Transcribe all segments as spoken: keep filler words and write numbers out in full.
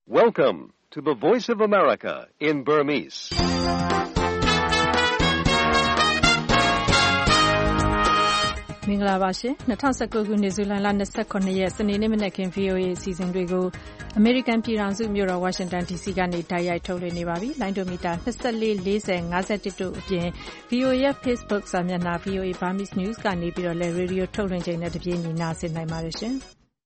Welcome to the Voice of America in Burmese. ။မင်္ဂလာပါရှင်။၂၀၁၉ခုနှစ်ဇူလိုင်လ၂၇ရက်စနေနေ့မနက်ခင်း ဗွီအိုအေ အစီအစဉ်တွေကိုအမေရိကန်ပြည်ထောင်စုမြို့တော်ဝါရှင်တန် ဒီစီ ကနေတိုက်ရိုက်ထုတ်လွှင့်နေပါပြီ။လိုင်းဒိုမီတာ၂၄ ၄၀ ၅၁တို့အပြင် ဗွီအိုအေရဲ့ Facebook စာမျက်နှာ ဗွီအိုအေ Burmese News ကနေပြီးတော့လည်းရေဒီယိုထုတ်လွှင့်ချိန်နဲ့တပြေးညီနားဆင်နိုင်ပါတယ်ရှင်။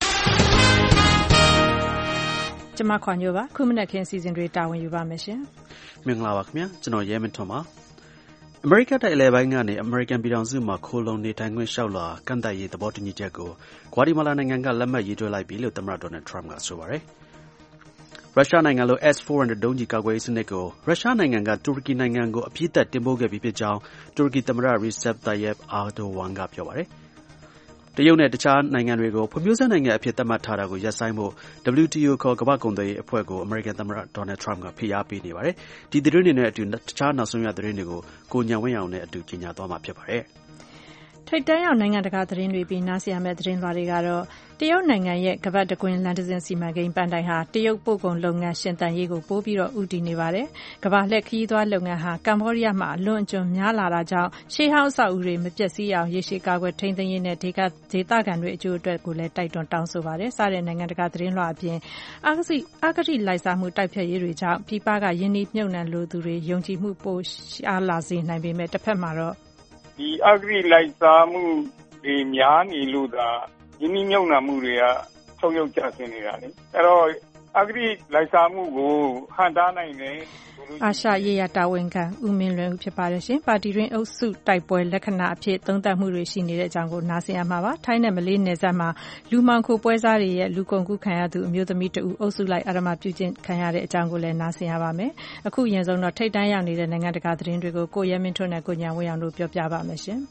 ကျမခွန်ညိုပါခုမနက်ခင်းစီစဉ်တွေတာဝန်ယူပါမယ်ရှင်။မင်္ဂလာပါခင်ဗျာကျွန်တော်ရဲမင်းထွန်းပါ။အမေရိကတိုက်အလဲပိုင်းကနေအမေရိကန်ပြည်ထောင်စုမှာခိုးလုံနေထိုင်ခွင့်လျှောက်လာကန့်သတ်ရေးသဘောတူညီချက်ကိုဂွါတီမာလာနိုင်ငံကလက်မှတ်ရေးထိုးလိုက်ပြီလို့သမ္မတဒေါ်နယ်ထရမ့်ကဆိုပါတယ်။ရုရှားနိုင်ငံလို S ၄၀၀ ဒုံးကျည်ကာကွယ်ရေးစနစ်ကိုရုရှားနိုင်ငံကတူရကီနိုင်ငံကိုအပြည့်အသတ်တင်ပို့ခဲ့ပြီးဖြစ်ကြောင်းတူရကီသမ္မတ Recep Tayyip Erdogan ကပြောပါတယ်။တရုတ်နဲ့တခြားနိုင်ငံတွေကိုဖွံ့ဖြိုးဆဲနိုင်ငံအဖြစ်သတ်မှတ်ထားတာကိုရပ်ဆိုင်းဖို့ W T O ခေါ်ကမ္ဘာ့ကုန်သွယ်ရေးအဖွဲ့ကိုအမေရိကန်သမ္မတဒေါ်နယ်ထရမ့်ကဖိအားပေးနေပါတယ်။ဒီသတင်းတွေနဲ့အတူတခြားနောက်ဆုံးရသတင်းတွေကိုကိုညံဝင်းအောင်နဲ့အတူကြီးညာသွားမှာဖြစ်ပါတယ်။ထိပ်တန်းရောက်နိုင်ငံတကာသတင်းတွေပြီးနားဆင်ရမယ့်သတင်းလွှာတွေကတော့တရုတ်နိုင်ငံရဲ့ကမ္ဘာ့တကွင်းလမ်းတစ်စင်းစီမံကိန်းပန်းတိုင်ဟာတရုတ်ပို့ကုန်လုပ်ငန်းရှင်သန်ရေးကိုပိုပြီးတော့ဦးတည်နေပါတယ်။ကမ္ဘာလှည့်ခရီးသွားလုပ်ငန်းဟာကမ္ဘောဒီးယားမှာအလွန်အကျွံများလာတာကြောင့်ရှေးဟောင်းအဆောက်အဦတွေမပျက်စီးအောင်ရေရှည်ကာကွယ်ထိန်းသိမ်းရေးနဲ့ဒေသဒေသခံတွေအကျိုးအတွက်ကိုလည်းတိုက်တွန်းတောင်းဆိုပါတယ်။စတဲ့နိုင်ငံတကာသတင်းလွှာအပြင်အာဂတိအာဂတိလိုက်စားမှုတိုက်ဖျက်ရေးတွေကြောင့်ပြည်ပကယင်းနှိမ့်မြုပ်နှံလိုသူတွေယုံကြည်မှုပိုရှားလာစေနိုင်ပေမဲ့တစ်ဖက်မှာတော့ဒီအာဂတိလိုက်စားမှုဒီများနေလို့သာယင်းနှိမ့်မြုပ်နှံမှုတွေကထုတ်ရုပ်ကျဆင်းနေတာလေအဲ့တော့အာဂတိလိုက်စားမှုကိုဟန်တားနိုင်တယ်အာရှရေးရတာဝန်ခံဦးမင်းလွင်ဦးဖြစ်ပါတယ်ရှင်ပါတီတွင်အုပ်စုတိုက်ပွဲလက္ခဏာအဖြစ်သုံးသပ်မှုတွေရှိနေတဲ့အကြောင်းကိုနားဆင်ရမှာပါထိုင်းနဲ့မလေးနယ်စပ်မှာလူမှောင်ခိုပွဲစားတွေရဲ့လူကုန်ကူးခံရသူအမျိုးသမီးတဦးအုပ်စုလိုက်အာရမပြုကျင့်ခံရတဲ့အကြောင်းကိုလည်းနားဆင်ရပါမယ်အခုရင်ဆုံးတော့ထိပ်တန်းရောက်နေတဲ့နိုင်ငံတကာသတင်းတွေကိုကိုရဲမင်းထွန်းနဲ့ကိုညာဝင်းအောင်တို့ပြောပြပါမယ်ရှင်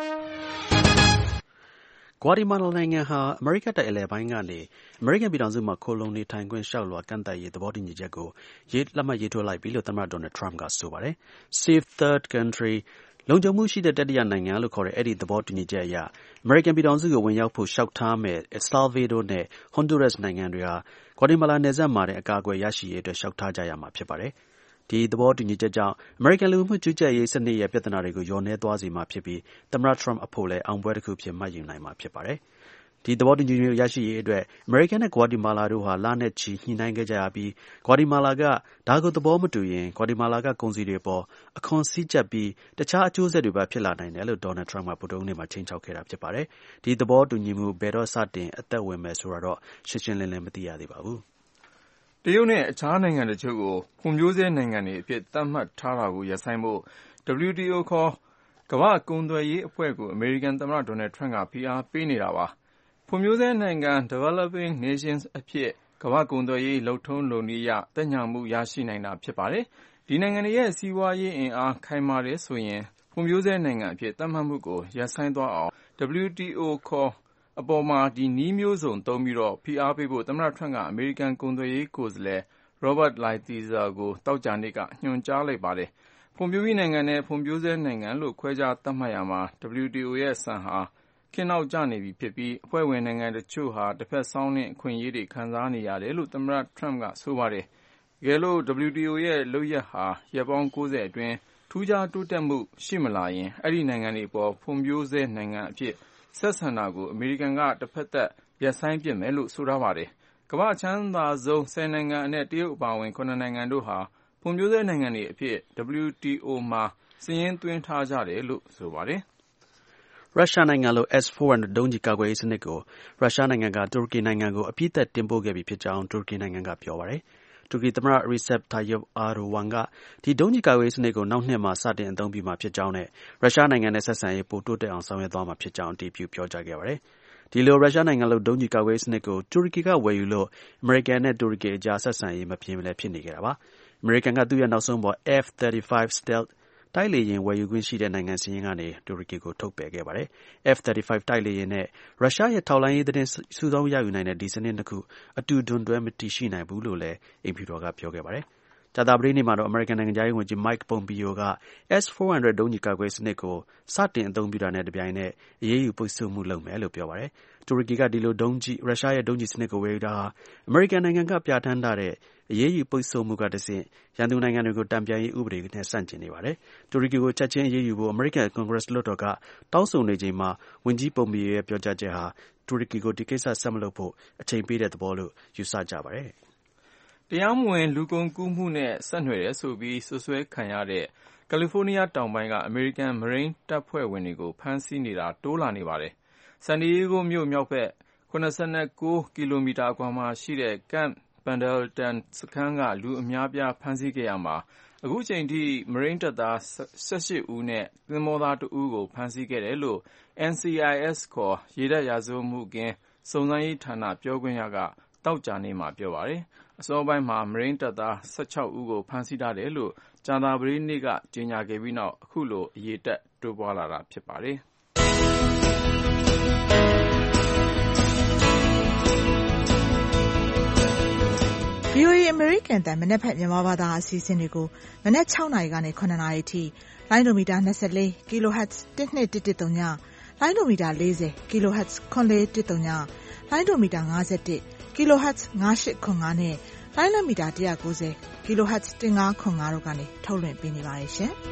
ဂွါတီမာလာနိုင်ငံဟာအမေရိကတိုက်အလယ်ပိုင်းကနေအမေရိကန်ပြည်ထောင်စုမှာခိုးလုံနေထိုင်ခွင့်လျှောက်လွှာကန့်သတ်ရေးသဘောတူညီချက်ကိုရေးလက်မှတ်ရေးထိုးလိုက်ပြီလို့သမ္မတဒေါ်နယ်ထရမ့်ကဆိုပါတယ်။ Safe Third Country လုံခြုံမှုရှိတဲ့တတိယနိုင်ငံလို့ခေါ်တဲ့အဲ့ဒီသဘောတူညီချက်အရအမေရိကန်ပြည်ထောင်စုကိုဝင်ရောက်ဖို့လျှောက်ထားမဲ့ El Salvador နဲ့ Honduras နိုင်ငံတွေဟာဂွါတီမာလာနယ်စပ်မှာတဲ့အကာအကွယ်ရရှိရေးအတွက်လျှောက်ထားကြရမှာဖြစ်ပါတယ်။ဒီသဘောတူညီချက်ကြောင့်အမေရိကန်လူမှုကြီးကြပ်ရေးစနစ်ရဲ့ပြဿနာတွေကိုလျော့နည်းသွားစေမှာဖြစ်ပြီးသမ္မတထရမ့်အဖို့လည်းအောင်ပွဲတစ်ခုဖြစ်မှတ်ယူနိုင်မှာဖြစ်ပါတယ်။ဒီသဘောတူညီမှုရရှိရေးအတွက်အမေရိကန်နဲ့ဂွါတီမာလာတို့ဟာလနဲ့ချီညှိနှိုင်းခဲ့ကြရပြီးဂွါတီမာလာကဒါကိုသဘောမတူရင်ဂွါတီမာလာကကုန်စည်တွေပေါ်အခွန်စည်းကျပ်ပြီးတခြားအကျိုးဆက်တွေပါဖြစ်လာနိုင်တယ်လို့ဒေါ်နယ်ထရမ့်ကဗုဒ္ဓဟူးနေ့မှာချိန်ချောက်ခဲ့တာဖြစ်ပါတယ်။ဒီသဘောတူညီမှုဘယ်တော့စတင်အသက်ဝင်မယ်ဆိုတာတော့ရှင်းရှင်းလင်းလင်းမသိရသေးပါဘူး။တရုတ်နဲ့အခြားနိုင်ငံတချို့ကိုဖွံ့ဖြိုးဆဲနိုင်ငံတွေအဖြစ်သတ်မှတ်ထားတာကိုရပ်ဆိုင်းဖို့ W T O ခေါ်ကမ္ဘာ့ကုန်သွယ်ရေးအဖွဲ့ကိုအမေရိကန်သမ္မတဒေါ်နယ်ထရမ့်ကဖိအားပေးနေတာပါ။ဖွံ့ဖြိုးဆဲနိုင်ငံ Developing Nations အဖြစ်ကမ္ဘာ့ကုန်သွယ်ရေးလုပ်ထုံးလုပ်နည်းအရသက်ညှာမှုရရှိနိုင်တာဖြစ်ပါတယ်။ဒီနိုင်ငံတွေရဲ့စီးပွားရေးအင်အားခိုင်မာတယ်ဆိုရင်ဖွံ့ဖြိုးဆဲနိုင်ငံအဖြစ်သတ်မှတ်မှုကိုရပ်ဆိုင်းသွားအောင် W T O ခေါ်အပေါ်မှာဒီနည်းမျိုးစုံသုံးပြီးတော့ဖိအားပေးဖို့သမ္မတထရမ့်ကအမေရိကန်ကုန်သွယ်ရေးကိုယ်စားလှယ် Robert Lighthizer ကိုသောကြာနေ့ကညွှန်ကြားလိုက်ပါတယ်။ဖွံ့ဖြိုးပြီးနိုင်ငံနဲ့ဖွံ့ဖြိုးဆဲနိုင်ငံလို့ခွဲခြားသတ်မှတ်ရမှာ W T O ရဲ့စံဟာခေတ်နောက်ကျနေပြီဖြစ်ပြီးအဖွဲ့ဝင်နိုင်ငံတချို့ဟာတစ်ဖက်စောင်းတဲ့အခွင့်အရေးတွေခံစားနေရတယ်လို့သမ္မတထရမ့်ကဆိုပါတယ်။တကယ်လို့ W T O ရဲ့လုပ်ရပ်ဟာရက်ပေါင်း၉၀အတွင်းထူးခြားတိုးတက်မှုရှိမလာရင်အဲ့ဒီနိုင်ငံတွေပေါ်ဖွံ့ဖြိုးဆဲနိုင်ငံအဖြစ်ဆက်ဆံတာကိုအမေရိကန်ကတစ်ဖက်သက်ရပ်ဆိုင်းပစ်မယ်လို့ဆိုထားပါတယ်။ကမ္ဘာ့ချမ်းသာဆုံးဆယ်နိုင်ငံအနက်တရုတ်အပါအဝင်ခုနှစ်နိုင်ငံတို့ဟာဖွံ့ဖြိုးဆဲနိုင်ငံတွေအဖြစ် W T O မှာစာရင်းသွင်းထားကြတယ်လို့ဆိုပါတယ်။ရုရှားနိုင်ငံလို S ၄၀၀ ဒုံးကျည်ကာကွယ်ရေးစနစ်ကိုရုရှားနိုင်ငံကတူရကီနိုင်ငံကိုအပြည့်အသတ်တင်ပို့ခဲ့ပြီဖြစ်ကြောင်းတူရကီနိုင်ငံကပြောပါတယ်။တူရကီသမ္မတ Recep Tayyip Erdogan ကဒီဒုံးကျည်ကာကွယ်ရေးစနစ်ကိုနောက်နှစ်မှာစတင်အသုံးပြုမှာဖြစ်ကြောင်းနဲ့ရုရှားနိုင်ငံနဲ့ဆက်ဆံရေးပိုတိုးတက်အောင်ဆောင်ရွက်သွားမှာဖြစ်ကြောင်းအတည်ပြုပြောကြားခဲ့ပါတယ်။ဒီလိုရုရှားနိုင်ငံလိုဒုံးကျည်ကာကွယ်ရေးစနစ်ကိုတူရကီကဝယ်ယူလို့အမေရိကန်နဲ့တူရကီအကြားဆက်ဆံရေးမပြေမလည်ဖြစ်နေခဲ့တာပါ။အမေရိကန်ကသူ့ရဲ့နောက်ဆုံးပေါ် F thirty-five Stealthတိုက်လေယာဉ်ဝယ်ယူခွင့်ရှိတဲ့နိုင်ငံစာရင်းကနေတူရကီကိုထုတ်ပယ်ခဲ့ပါတယ်။ F thirty-fiveတိုက်လေယာဉ်နဲ့ရုရှားရဲ့ထောက်လှမ်းရေးသတင်းစုဆောင်းရယူနိုင်တဲ့ဒီစနစ်နှစ်ခုအတူတွန်းတွဲမတည်ရှိနိုင်ဘူးလို့လည်းအိမ်ဖြူတော်ကပြောခဲ့ပါတယ်။ကြာသပတေးနေ့မှာတော့အမေရိကန်နိုင်ငံသားရေးဝန်ကြီး Mike Pompeo က S ၄၀၀ ဒုံးကျည်ကာကွယ်စနစ်ကိုစတင်အသုံးပြုတာနဲ့တပြိုင်နက်အရေးယူပိတ်ဆို့မှုလုပ်မယ်လို့ပြောပါတယ်။တူရကီကဒီလိုဒုံးကျည်ရုရှားရဲ့ဒုံးကျည်စနစ်ကိုဝယ်ယူတာဟာအမေရိကန်နိုင်ငံကပြဋ္ဌာန်းထားတဲ့အအရေးယူပိတ်ဆို့မှုကတဆင့်ရန်သူနိုင်ငံတွေကိုတံပြန်ရေးဥပဒေနဲ့ဆန့်ကျင်နေပါတယ်။တူရကီကိုချက်ချင်းအရေးယူဖို့အမေရိကန်ကွန်ဂရက်လွှတ်တော်ကတောင်းဆိုနေချိန်မှာဝန်ကြီးပုံမီရဲ့ပြောကြားချက်ဟာတူရကီကိုဒီကိစ္စဆက်မလုပ်ဖို့အချိန်ပေးတဲ့သဘောလို့ယူဆကြပါတယ်။တရားမဝင်လူကုန်ကူးမှုနဲ့ဆက်နွယ်တယ်ဆိုပြီးစွပ်စွဲခံရတဲ့ကယ်လီဖိုးနီးယားတောင်ပိုင်းကအမေရိကန်မရိန်းတပ်ဖွဲ့ဝင်တွေကိုဖမ်းဆီးနေတာတိုးလာနေပါတယ်။ဆန်ဒီယေဂိုမြို့မြောက်ဘက်၇၉ကီလိုမီတာအကွာမှာရှိတဲ့ Camp Pendleton စခန်းကလူအများပြားဖမ်းဆီးခဲ့ရမှာအခုချိန်ထိမရိန်းတပ်သား၁၈ဦးနဲ့သင်္ဘောသားတဦးကိုဖမ်းဆီးခဲ့တယ်လို့ N C I S ခေါ်ရေတပ်ရာဇဝတ်မှုခင်းစုံစမ်းရေးဌာနပြောခွင့်ရကသောကြာနေ့မှာပြောပါတယ်။အစောပိုင်းမှာမရိန်းတပ်သား၁၆ဦးကိုဖမ်းဆီးထားတယ်လို့ကြာသပတေးနေ့ကကြေညာခဲ့ပြီးနောက်အခုလိုအရေအတွက်တိုးပွားလာတာဖြစ်ပါတယ်။ V O A အမေရိကန်အသံမနက်ဖြန်မြန်မာဘာသာအစီအစဉ်တွေကိုမနက်၆နာရီကနေ၇နာရီအထိလိုင်းဒိုမီတာ၂၄ kilohertz ၁၂၁၁၃ညလိုင်းဒိုမီတာ၄၀ kilohertz ၇၄၁၃ညလိုင်းဒိုမီတာ၅၁ kilohertz ၅၈၇၅နဲ့လိုင်းလမီတာ၁၉၀ kilohertz ၁၅၇၅တို့ကနေထုတ်လွှင့်ပေးနေပါတယ်ရှင်။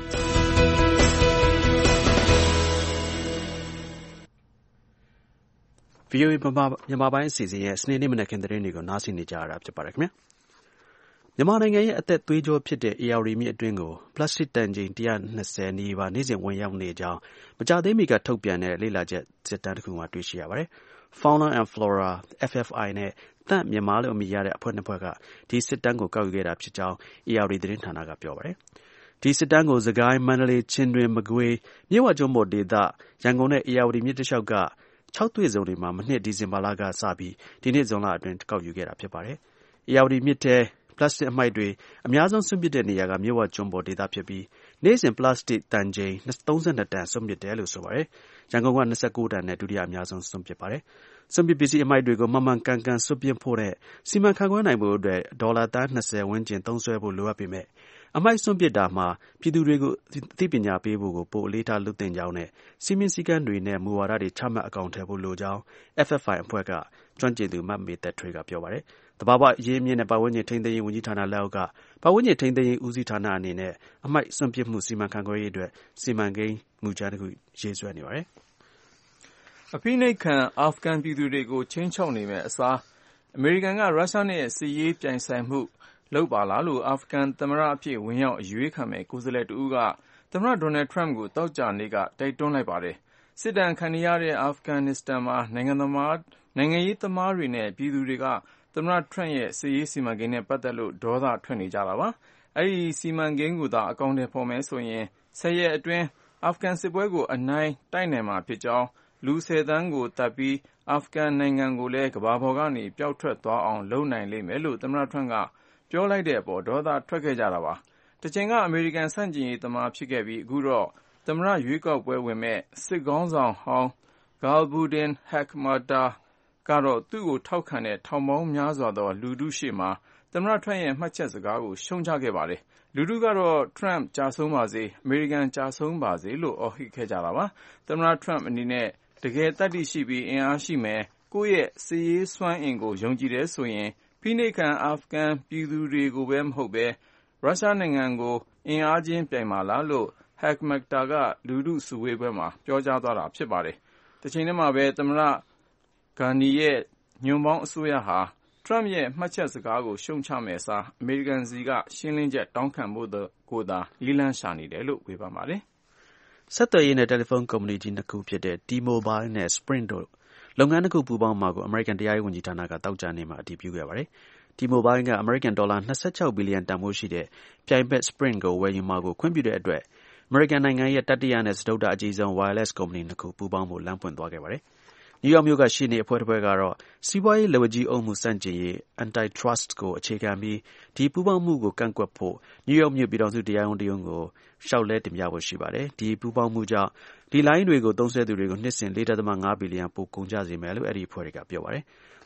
V O A မြန်မာပိုင်းအစီအစဉ်ရဲ့စနေနေ့မနက်ခင်းသတင်းတွေကိုနားဆင်နေကြရတာဖြစ်ပါတယ်ခင်ဗျာ။မြန်မာနိုင်ငံရဲ့အသက်သွေးကြောဖြစ်တဲ့ဧရာဝတီမြစ်အတွင်းကိုပလတ်စတစ်တန်ချိန်၁၂၀နီးပါးနေ့စဉ်ဝင်ရောက်နေကြောင်းမကြာသေးမီကထုတ်ပြန်တဲ့လေ့လာချက်စစ်တမ်းတစ်ခုမှာတွေ့ရှိရပါတယ်။ Fauna and Flora F F I နဲ့သန့်မြန်မာလို့အမည်ရတဲ့အဖွဲ့နှစ်ဖွဲ့ကဒီစစ်တမ်းကိုကောက်ယူခဲ့တာဖြစ်ကြောင်းဧရာဝတီသတင်းဌာနကပြောပါတယ်။ဒီစစ်တမ်းကိုစကိုင်းမန္တလေးချင်းတွင်မကွေးမြစ်ဝကျွန်းပေါ်ဒေသရန်ကုန်နဲ့ဧရာဝတီမြစ်တစ်လျှောက်ကခြောက်သွေ့စုံတွေမှာမနှစ်ဒီဇင်ဘာလကစပြီးဒီနှစ်ဇွန်လအတွင်းကောက်ယူခဲ့တာဖြစ်ပါတယ်။ဧရာဝတီမြစ်ထဲပလတ်စတစ်အမှိုက်တွေအများဆုံးစွန့်ပစ်တဲ့နေရာကမြစ်ဝကျွန်းပေါ်ဒေသဖြစ်ပြီးနေ့စဉ်ပလတ်စတစ်တန်ချိန်၃၂တန်စွန့်ပစ်တယ်လို့ဆိုပါတယ်။ရန်ကုန်က၂၉တန်နဲ့ဒုတိယအများဆုံးစွန့်ပစ်ပါတယ်။စွန့်ပစ်ပစ္စည်းအမှိုက်တွေကိုမှန်မှန်ကန်ကန်စွန့်ပစ်ဖို့နဲ့စီမံခန့်ခွဲနိုင်ဖို့အတွက်ဒေါ်လာသန်း၂၀ဝန်းကျင်သုံးစွဲဖို့လိုအပ်ပေမဲ့အမှိုက်စွန့်ပစ်တာမှာပြည်သူတွေကိုအသိပညာပေးဖို့ကိုပိုအလေးထားလုပ်သင့်ကြောင်းနဲ့စီမင်းစည်းကမ်းတွေနဲ့မူဝါဒတွေချမှတ်အကောင်အထည်ဖို့လိုကြောင်း F F I အဖွဲ့ကကျွမ်းကျင်သူမမေသက်ထွေးကပြောပါတယ်။သဘာဝအရင်းအမြစ်နဲ့ပတ်ဝန်းကျင်ထိန်းသိမ်းရေးဝန်ကြီးဌာနလက်အောက်ကပတ်ဝန်းကျင်ထိန်းသိမ်းရေးဦးစီးဌာနအနေနဲ့အမှိုက်စွန့်ပစ်မှုစီမံခန့်ခွဲရေးအတွက်စီမံကိန်းမူကြမ်းတစ်ခုရေးဆွဲနေပါတယ်။အဖိနှိပ်ခံအာဖဂန်ပြည်သူတွေကိုခြိမ်းခြောက်နေမဲ့အစားအမေရိကန်ကရုရှားနဲ့စစ်ရေးပြိုင်ဆိုင်မှုလုပ်ပါလားလို့အာဖဂန်သမ္မတအဖြစ်ဝင်ရောက်အရွေးခံမဲ့ကိုယ်စားလှယ်တဦးကသမ္မတဒေါ်နယ်ထရမ့်ကိုသောကြာနေ့ကတိုက်တွန်းလိုက်ပါတယ်။စစ်ဒဏ်ခံနေရတဲ့အာဖဂန်နစ္စတန်မှာနိုင်ငံသမားနိုင်ငံရေးသမားတွေနဲ့ပြည်သူတွေကသမ္မတထရမ့်ရဲ့စစ်ရေးစီမံကိန်းနဲ့ပတ်သက်လို့ဒေါသထွက်နေကြတာပါ။အဲဒီစီမံကိန်းကိုသာအကောင်အထည်ဖော်မယ်ဆိုရင်ဆယ်ရက်အတွင်းအာဖဂန်စစ်ပွဲကိုအနိုင်တိုက်နိုင်မှာဖြစ်ကြောင်းလူဆယ်သန်းကိုတတ်ပြီးအာဖဂန်နိုင်ငံကိုလည်းကမ္ဘာပေါ်ကနေပျောက်ထွက်သွားအောင်လုပ်နိုင်လိမ့်မယ်လို့သမ္မတထရမ့်ကပြောလိုက်တဲ့အပေါ်ဒေါသထွက်ခဲ့ကြတာပါ။တချိန်ကအမေရိကန်ဆန့်ကျင်ရေးသမားဖြစ်ခဲ့ပြီးအခုတော့သမ္မတရွေးကောက်ပွဲဝင်မဲ့စစ်ခေါင်းဆောင်ဟောင်း Gulbuddin Hekmatyar ကတော့သူ့ကိုထောက်ခံတဲ့ထောင်ပေါင်းများစွာသောလူထုရှေ့မှာသမ္မတထရမ့်ရဲ့မှတ်ချက်စကားကိုရှုတ်ချခဲ့ပါတယ်။လူထုကတော့ထရမ့်ကြာဆုံးပါစေအမေရိကန်ကြာဆုံးပါစေလို့အော်ဟစ်ခဲ့ကြတာပါ။သမ္မတထရမ့်အနေနဲ့တကယ်သတ္တိရှိပြီးအင်အားရှိမယ်ကိုယ့်ရဲ့စစ်ရေးစွမ်းအင်ကိုယုံကြည်တယ်ဆိုရင်ဖိနှိပ်ခံအာဖဂန်ပြည်သူတွေကိုပဲမဟုတ်ပဲရုရှားနိုင်ငံကိုအင်အားချင်းပြိုင်ပါလားလို့ Hekmatyar ကလူထုစုဝေးပွဲမှာပြောကြားသွားတာဖြစ်ပါတယ်။တချိန်တည်းမှာပဲသမ္မတဂန်နီရဲ့ညွန့်ပေါင်းအစိုးရဟာထရမ့်ရဲ့မှတ်ချက်စကားကိုရှုတ်ချမဲ့အစားအမေရိကန်စီကရှင်းလင်းချက်တောင်းခံဖို့ကိုသာလေးလံရှာနေတယ်လို့ဝေဖန်ပါတယ်။ဆက်သွယ်ရေးနဲ့တယ်လီဖုန်းကုမ္ပဏီကြီးနှစ်ခုဖြစ်တဲ့ T-Mobile နဲ့ Sprint တို့လုပ်ငန်းတစ်ခုပူးပေါင်းမှာကိုအမေရိကန်တရားရေးဝန်ကြီးဌာနကတောက်ကြနေမှာအတည်ပြုခဲ့ပါတယ်။ T-Mobile ကအမေရိကန်ဒေါ်လာ၂၆ဘီလီယံတန်ဖိုးရှိတဲ့ပြိုင်ဘက် Sprint ကိုဝယ်ယူမှာကိုခွင့်ပြုတဲ့အတွက်အမေရိကန်နိုင်ငံရဲ့တတိယနဲ့စတုတ္ထအကြီးဆုံး wireless ကုမ္ပဏီနှစ်ခုပူးပေါင်းဖို့လမ်းပွင့်သွားခဲ့ပါတယ်။ နယူးယောက်မြို့ကရှေ့နေအဖွဲ့တစ်ဖွဲ့ကတော့စီးပွားရေးလက်ဝါးကြီးအုပ်မှုဆန့်ကျင်ရေး Antitrust ကိုအခြေခံပြီးဒီပူးပေါင်းမှုကိုကန့်ကွက်ဖို့နယူးယောက်မြို့ပြည်ထောင်စုတရားရုံးတရုံးကိုလျှောက်လဲတင်ပြဖို့ရှိပါတယ်။ဒီပူးပေါင်းမှုကြောင့်ဒီလိုင်းတွေကိုသုံးစွဲသူတွေကိုနှစ်စဉ်၄.၅ဘီလီယံပိုကုန်ကျစေမယ်လို့အဲဒီအဖွဲ့တွေကပြောပါတယ်။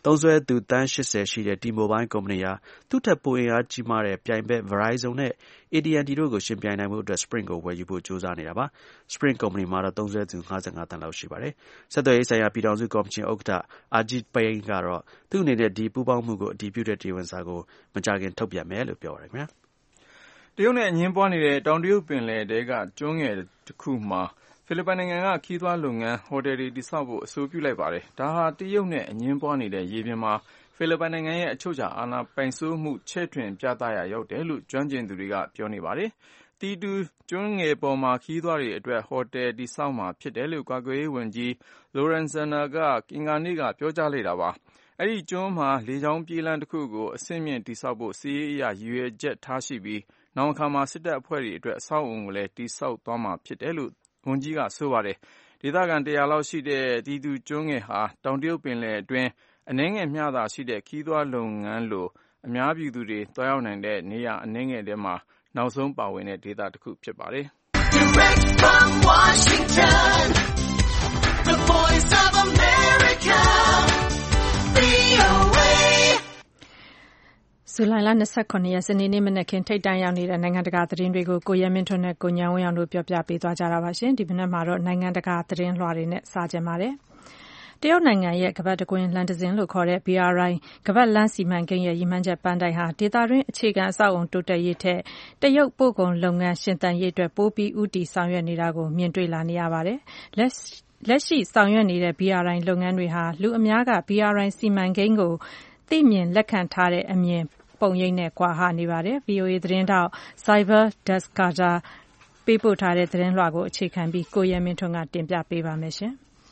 သုံးစွဲသူသန်းeightyရှိတဲ့ T-Mobile ကုမ္ပဏီဟာသူ့ထက်ပိုအင်အားကြီးမားတဲ့ပြိုင်ဘက် Verizon နဲ့ အေတီandတီ တို့ကိုယှဉ်ပြိုင်နိုင်ဖို့အတွက် Sprint ကိုဝယ်ယူဖို့ကြိုးစားနေတာပါ။ Sprint ကုမ္ပဏီမှာတော့သုံးစွဲသူfifty-fiveသန်းလောက်ရှိပါတယ်။ဆက်သွယ်ရေးဆိုင်ရာပြည်ထောင်စုကော်မရှင်ဥက္ကဋ္ဌ Ajit Pai ကတော့သူ့အနေနဲ့ဒီပူးပေါင်းမှုကိုအတည်ပြုတဲ့တရားဝင်စာကိုမကြာခင်ထုတ်ပြန်မယ်လို့ပြောပါတယ်ခင်ဗျာ။တရုတ်နဲ့အငင်းပွားနေတဲ့တောင်တရုတ်ပင်လယ်ထဲကကျွန်းငယ်တစ်ခုမှာဖိလစ်ပိုင်နိုင်ငံကခီးသွွားလုပ်ငန်းဟိုတယ်တွေတည်ဆောက်ဖို့အဆိုပြုလိုက်ပါတယ်။ဒါဟာတရုတ်နဲ့အငင်းပွားနေတဲ့ရေပြင်မှာဖိလစ်ပိုင်နိုင်ငံရဲ့အချုပ်အခြာအာဏာပိုင်စိုးမှုချဲ့ထွင်ပြသရာရောက်တယ်လို့ကျွမ်းကျင်သူတွေကပြောနေပါတယ်။တီတူကျွန်းငယ်ပေါ်မှာခီးသွွားတွေအတွက်ဟိုတယ်တည်ဆောက်မှာဖြစ်တယ်လို့ကာကွယ်ရေးဝန်ကြီး Lorenzana ကအင်္ဂါနေ့ကပြောကြားလိုက်တာပါ။အဲဒီကျွန်းမှာလေကြောင်းပြေးလမ်းတစ်ခုကိုအဆင့်မြင့်တည်ဆောက်ဖို့စစ်ရေးအရရည်ရွယ်ချက်ထားရှိပြီးနောက်အခါမှာစစ်တပ်အဖွဲ့တွေအတွက်အဆောက်အအုံကိုလည်းတည်ဆောက်သွားမှာဖြစ်တယ်လို့ဝန်ကြီးကဆိုပါတယ်။ဒေသခံone hundredလောက်ရှိတဲ့တီတူကျွန်းငယ်ဟာတောင်တရုတ်ပင်လယ်အတွင်းအနည်းငယ်မျှသာရှိတဲ့ခီးသွွားလုပ်ငန်းလိုအများပြည်သူတွေတွားရောက်နိုင်တဲ့နေရာအနည်းငယ်ထဲမှာနောက်ဆုံးပါဝင်တဲ့ဒေသတစ်ခုဖြစ်ပါတယ်။ Direct from Washington, the Voice of America, V O A ဇူလိုင်လtwenty-seventhရက်စနေနေ့မနက်ခင်းထိပ်တန်းရောက်နေတဲ့နိုင်ငံတကာသတင်းတွေကိုကိုရဲမင်းထွန်းနဲ့ကိုညံဝင်းအောင်တို့ပြောပြပေးသွားကြတာပါရှင်။ဒီမနက်မှာတော့နိုင်ငံတကာသတင်းလွှာတွေနဲ့စကြပါတယ်။တရုတ်နိုင်ငံရဲ့ကမ္ဘာတကွင်းလမ်းတစ်စင်းလို့ခေါ်တဲ့ B R I ကမ္ဘာလမ်းစီမံကိန်းရဲ့ရည်မှန်းချက်ပန်းတိုင်ဟာဒေသတွင်းအခြေခံအဆောက်အုံတိုးတက်ရေးထက်တရုတ်ပို့ကုန်လုပ်ငန်းရှင်သန်ရေးအတွက်ပိုပြီးဦးတည်ဆောင်ရွက်နေတာကိုမြင်တွေ့လာနေရပါတယ်။လက်လက်ရှိဆောင်ရွက်နေတဲ့ B R I လုပ်ငန်းတွေဟာလူအများက B R I စီမံကိန်းကိုသိမြင်လက်ခံထားတဲ့အမြင်ပုံရိပ်နဲ့ကွာဟနေပါတယ်။ V O A သတင်းထောက် Saibal Dasgupta ပေးပို့ထားတဲ့သတင်းလွှာကိုအခြေခံပြီးကိုရဲမင်းထွန်းကတင်ပြပေးပါမယ်ရှင်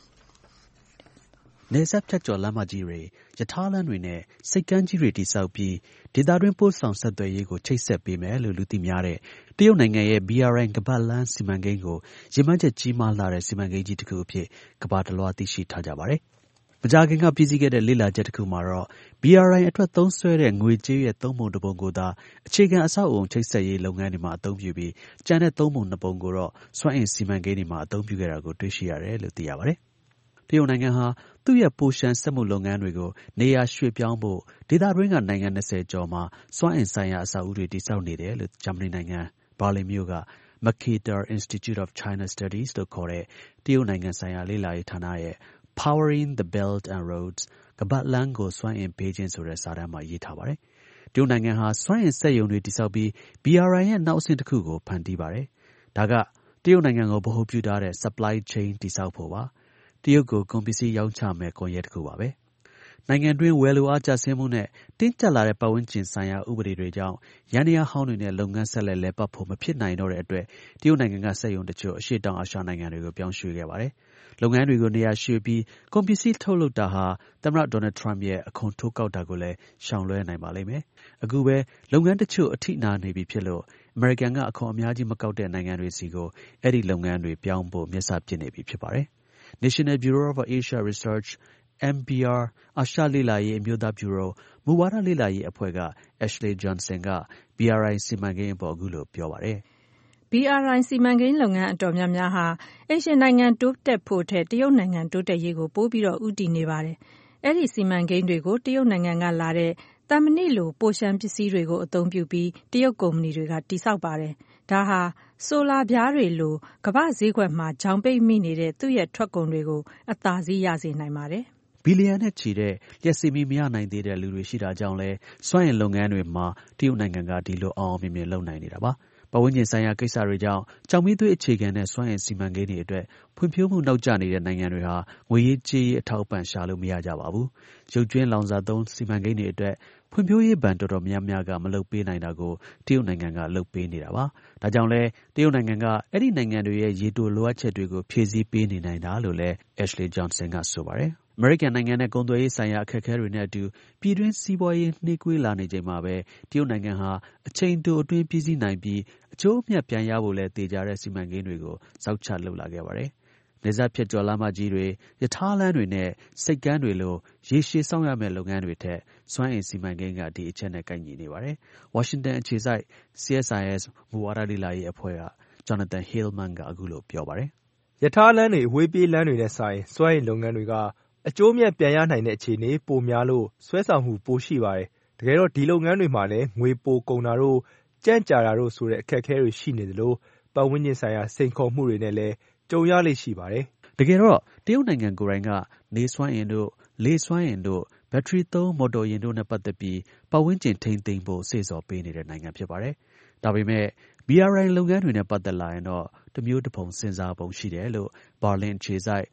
။နယ်စပ်ဖြတ်ကျော်လမ်းမကြီးတွေရထားလမ်းတွေနဲ့စိတ်ကမ်းကြီးတွေတည်ဆောက်ပြီးဒေသတွင်းပို့ဆောင်ဆက်သွယ်ရေးကိုချိတ်ဆက်ပေးမယ်လို့လူသိများတဲ့တရုတ်နိုင်ငံရဲ့ B R I ကမ္ဘာလမ်းစီမံကိန်းကိုရည်မှန်းချက်ကြီးမားလာတဲ့စီမံကိန်းကြီးတစ်ခုအဖြစ်ကမ္ဘာတစ်လွှားသိရှိထားကြပါတယ်။မကြာခင်ကပြည်စည်းခဲ့တဲ့လေ့လာချက်တစ်ခုမှာတော့ B R I အတွက်သုံးစွဲတဲ့ငွေကြေးရဲ့သုံးပုံတစ်ပုံကိုသာအခြေခံအဆောက်အုံချိတ်ဆက်ရေးလုပ်ငန်းတွေမှာအသုံးပြုပြီးကျန်တဲ့သုံးပုံနှစ်ပုံကိုတော့စွမ်းအင်စီမံကိန်းတွေမှာအသုံးပြုခဲ့တာကိုတွေ့ရှိရတယ်လို့သိရပါတယ်။တရုတ်နိုင်ငံဟာသူ့ရဲ့ပိုရှန်စက်မှုလုပ်ငန်းတွေကိုနေရာရွှေ့ပြောင်းဖို့ဒေသတွင်းကနိုင်ငံtwentyကျော်မှာစွမ်းအင်ဆိုင်ရာအဆောက်အဦးတွေတည်ဆောက်နေတယ်လို့ဂျာမနီနိုင်ငံဘာလင်မြို့ကMercator Institute of China Studies လို့ခေါ်တဲ့တရုတ်နိုင်ငံဆိုင်ရာလေ့လာရေးဌာနရဲ့Powering the Belt and Roads ကမ္ဘာလမ်းကိုစွမ်းအင်ပေးခြင်းဆိုတဲ့စာတမ်းမှာရေးထားပါတယ်။တရုတ်နိုင်ငံဟာစွမ်းအင်စက်ရုံတွေတည်ဆောက်ပြီး B R I ရဲ့နောက်အဆင့်တစ်ခုကိုဖန်တီးပါတယ်။ဒါကတရုတ်နိုင်ငံကိုဗဟိုပြုထားတဲ့ supply chain တည်ဆောက်ဖို့ပါ။တရုတ်ကိုကုန်ပစ္စည်းရောင်းချမယ်ကွန်ရက်တစ်ခုပါပဲ။နိုင်ငံတွင်းဝယ်လိုအားကျဆင်းမှုနဲ့တင်းကျပ်လာတဲ့ပတ်ဝန်းကျင်ဆိုင်ရာဥပဒေတွေကြောင့်ယန္တရားဟောင်းတွေနဲ့လုပ်ငန်းဆက်လက်လည်ပတ်ဖို့မဖြစ်နိုင်တော့တဲ့အတွက်တရုတ်နိုင်ငံကစက်ရုံတချို့အရှေ့တောင်အာရှနိုင်ငံတွေကိုပြောင်းရွှေ့ခဲ့ပါတယ်။လုပ်ငန်းတွေကိုနေရာရွှေ့ပြီးကုန်ပစ္စည်းထုတ်လုပ်တာဟာသမ္မတဒေါ်နယ်ထရမ့်ရဲ့အခွန်ထိုးကောက်တာကိုလည်းရှောင်လွှဲနိုင်ပါလိမ့်မယ်။အခုပဲလုပ်ငန်းတချို့အထိနာနေပြီဖြစ်လို့အမေရိကန်ကအခွန်အများကြီးမကောက်တဲ့နိုင်ငံတွေစီကိုအဲ့ဒီလုပ်ငန်းတွေပြောင်းဖို့မျက်စပစ်နေပြီဖြစ်ပါတယ်။ National Bureau of Asia Research N B R အာရှလေ့လာရေးအမျိုးသားဗျူရိုမူဝါဒလေ့လာရေးအဖွဲ့က Ashley Johnson က B R I စီမံကိန်းအပေါ်အခုလိုပြောပါတယ်။ B R I စီမံကိန်းလုပ်ငန်းအတော်များများဟာအေရှနိုင်ငံတိုးတက်ဖို့ထက်တရုတ်နိုင်ငံတိုးတက်ရေးကိုပိုပြီးတော့ဦးတည်နေပါတယ်။အဲ့ဒီစီမံကိန်းတွေကိုတရုတ်နိုင်ငံကလာတဲ့တမ္ပဏိလိုပိုရှန်ပစ္စည်းတွေကိုအသုံးပြုပြီးတရုတ်ကုမ္ပဏီတွေကတည်ဆောက်ပါတယ်။ဒါဟာဆိုလာပြားတွေလိုကမ္ဘာဈေးကွက်မှာဂျောင်ပိတ်မိနေတဲ့သူ့ရဲ့ထွက်ကုန်တွေကိုအသာစီးရစေနိုင်ပါတယ်။ဘီလီယံနဲ့ချီတဲ့လျှက်စီမီမရနိုင်သေးတဲ့လူတွေရှိတာကြောင့်လဲစွမ်းအင်လုပ်ငန်းတွေမှာတရုတ်နိုင်ငံကဒီလိုအောင်အောင်မြင်မြင်လုပ်နိုင်နေတာပါ။ပတ်ဝန်းကျင်ဆိုင်ရာကိစ္စတွေကြောင့်ကျောက်မီးသွေးအခြေခံတဲ့စွမ်းအင်စီမံကိန်းတွေအတွက်ဖွံ့ဖြိုးမှုနောက်ကျနေတဲ့နိုင်ငံတွေဟာငွေရေးကြေးရေးအထောက်အပံ့ရှာလို့မရကြပါဘူး။ရုပ်ကြွင်းလောင်စာသုံးစီမံကိန်းတွေအတွက်ဖွံ့ဖြိုးရေးဘဏ်တော်တော်များများကမလုပ်ပေးနိုင်တာကိုတရုတ်နိုင်ငံကလုပ်ပေးနေတာပါ။ဒါကြောင့်လဲတရုတ်နိုင်ငံကအဲ့ဒီနိုင်ငံတွေရဲ့ရေတိုလိုအပ်ချက်တွေကိုဖြည့်ဆည်းပေးနေနိုင်တာလို့လဲ Ashley Johnson ကဆိုပါတယ်။အမေရိကန်နိုင်ငံနဲ့ကုန်သွယ်ရေးဆိုင်ရာအခက်အခဲတွေနဲ့အတူပြည်တွင်းစီးပွားရေးနှေးကွေးလာနေချိန်မှာပဲတရုတ်နိုင်ငံဟာအချိန်တိုအတွင်းပြည်စည်းနိုင်ပြီးအကျိုးအမြတ်ပြန်ရဖို့လဲသေချာတဲ့စီမံကိန်းတွေကိုစောက်ချလုပ်လာခဲ့ပါတယ်။နယ်စပ်ဖြတ်ကျော်လမ်းမကြီးတွေရထားလမ်းတွေနဲ့စိတ်ကမ်းတွေလိုရေရှည်ဆောင်ရမယ့်လုပ်ငန်းတွေထက်စွမ်းအင်စီမံကိန်းကဒီအချက်နဲ့ကိုက်ညီနေပါတယ်။ Washington အခြေစိုက် C S I S မူဝါဒလေ့လာရေးအဖွဲ့က Jonathan Hillman ကအခုလိုပြောပါတယ်။ရထားလမ်းတွေအဝေးပြေးလမ်းတွေနဲ့ဆိုင်စွမ်းအင်လုပ်ငန်းတွေကအကျိုးအမြတ်ပြန်ရနိုင်တဲ့အခြေအနေပိုများလို့ဆွဲဆောင်မှုပိုရှိပါတယ်တကယ်တော့ဒီလုပ်ငန်းတွေမှာလည်းငွေပိုကုန်တာတို့ကြံ့ကြာတာတို့ဆိုတဲ့အခက်အခဲတွေရှိနေတယ်လို့ပတ်ဝန်းကျင်ဆိုင်ရာစိန်ခေါ်မှုတွေနဲ့လည်းကြုံရလိမ့်ရှိပါတယ်တကယ်တော့တရုတ်နိုင်ငံကိုယ်တိုင်ကနေစွမ်းအင်တို့လေစွမ်းအင်တို့ဘက်ထရီသုံးမော်တော်ယာဉ်တို့နဲ့ပတ်သက်ပြီးပတ်ဝန်းကျင်ထိန်းသိမ်းဖို့စေ့ဆော်ပေးနေတဲ့နိုင်ငံဖြစ်ပါတယ်ဒါပေမဲ့ ဘီ အာರ್ အိုင် လုပ်ငန်းတွေနဲ့ပတ်သက်လာရင်တော့တမျိုးတစ်ပုံစဉ်းစားပုံရှိတယ်လို့ ဘာလင်အခြေစိုက်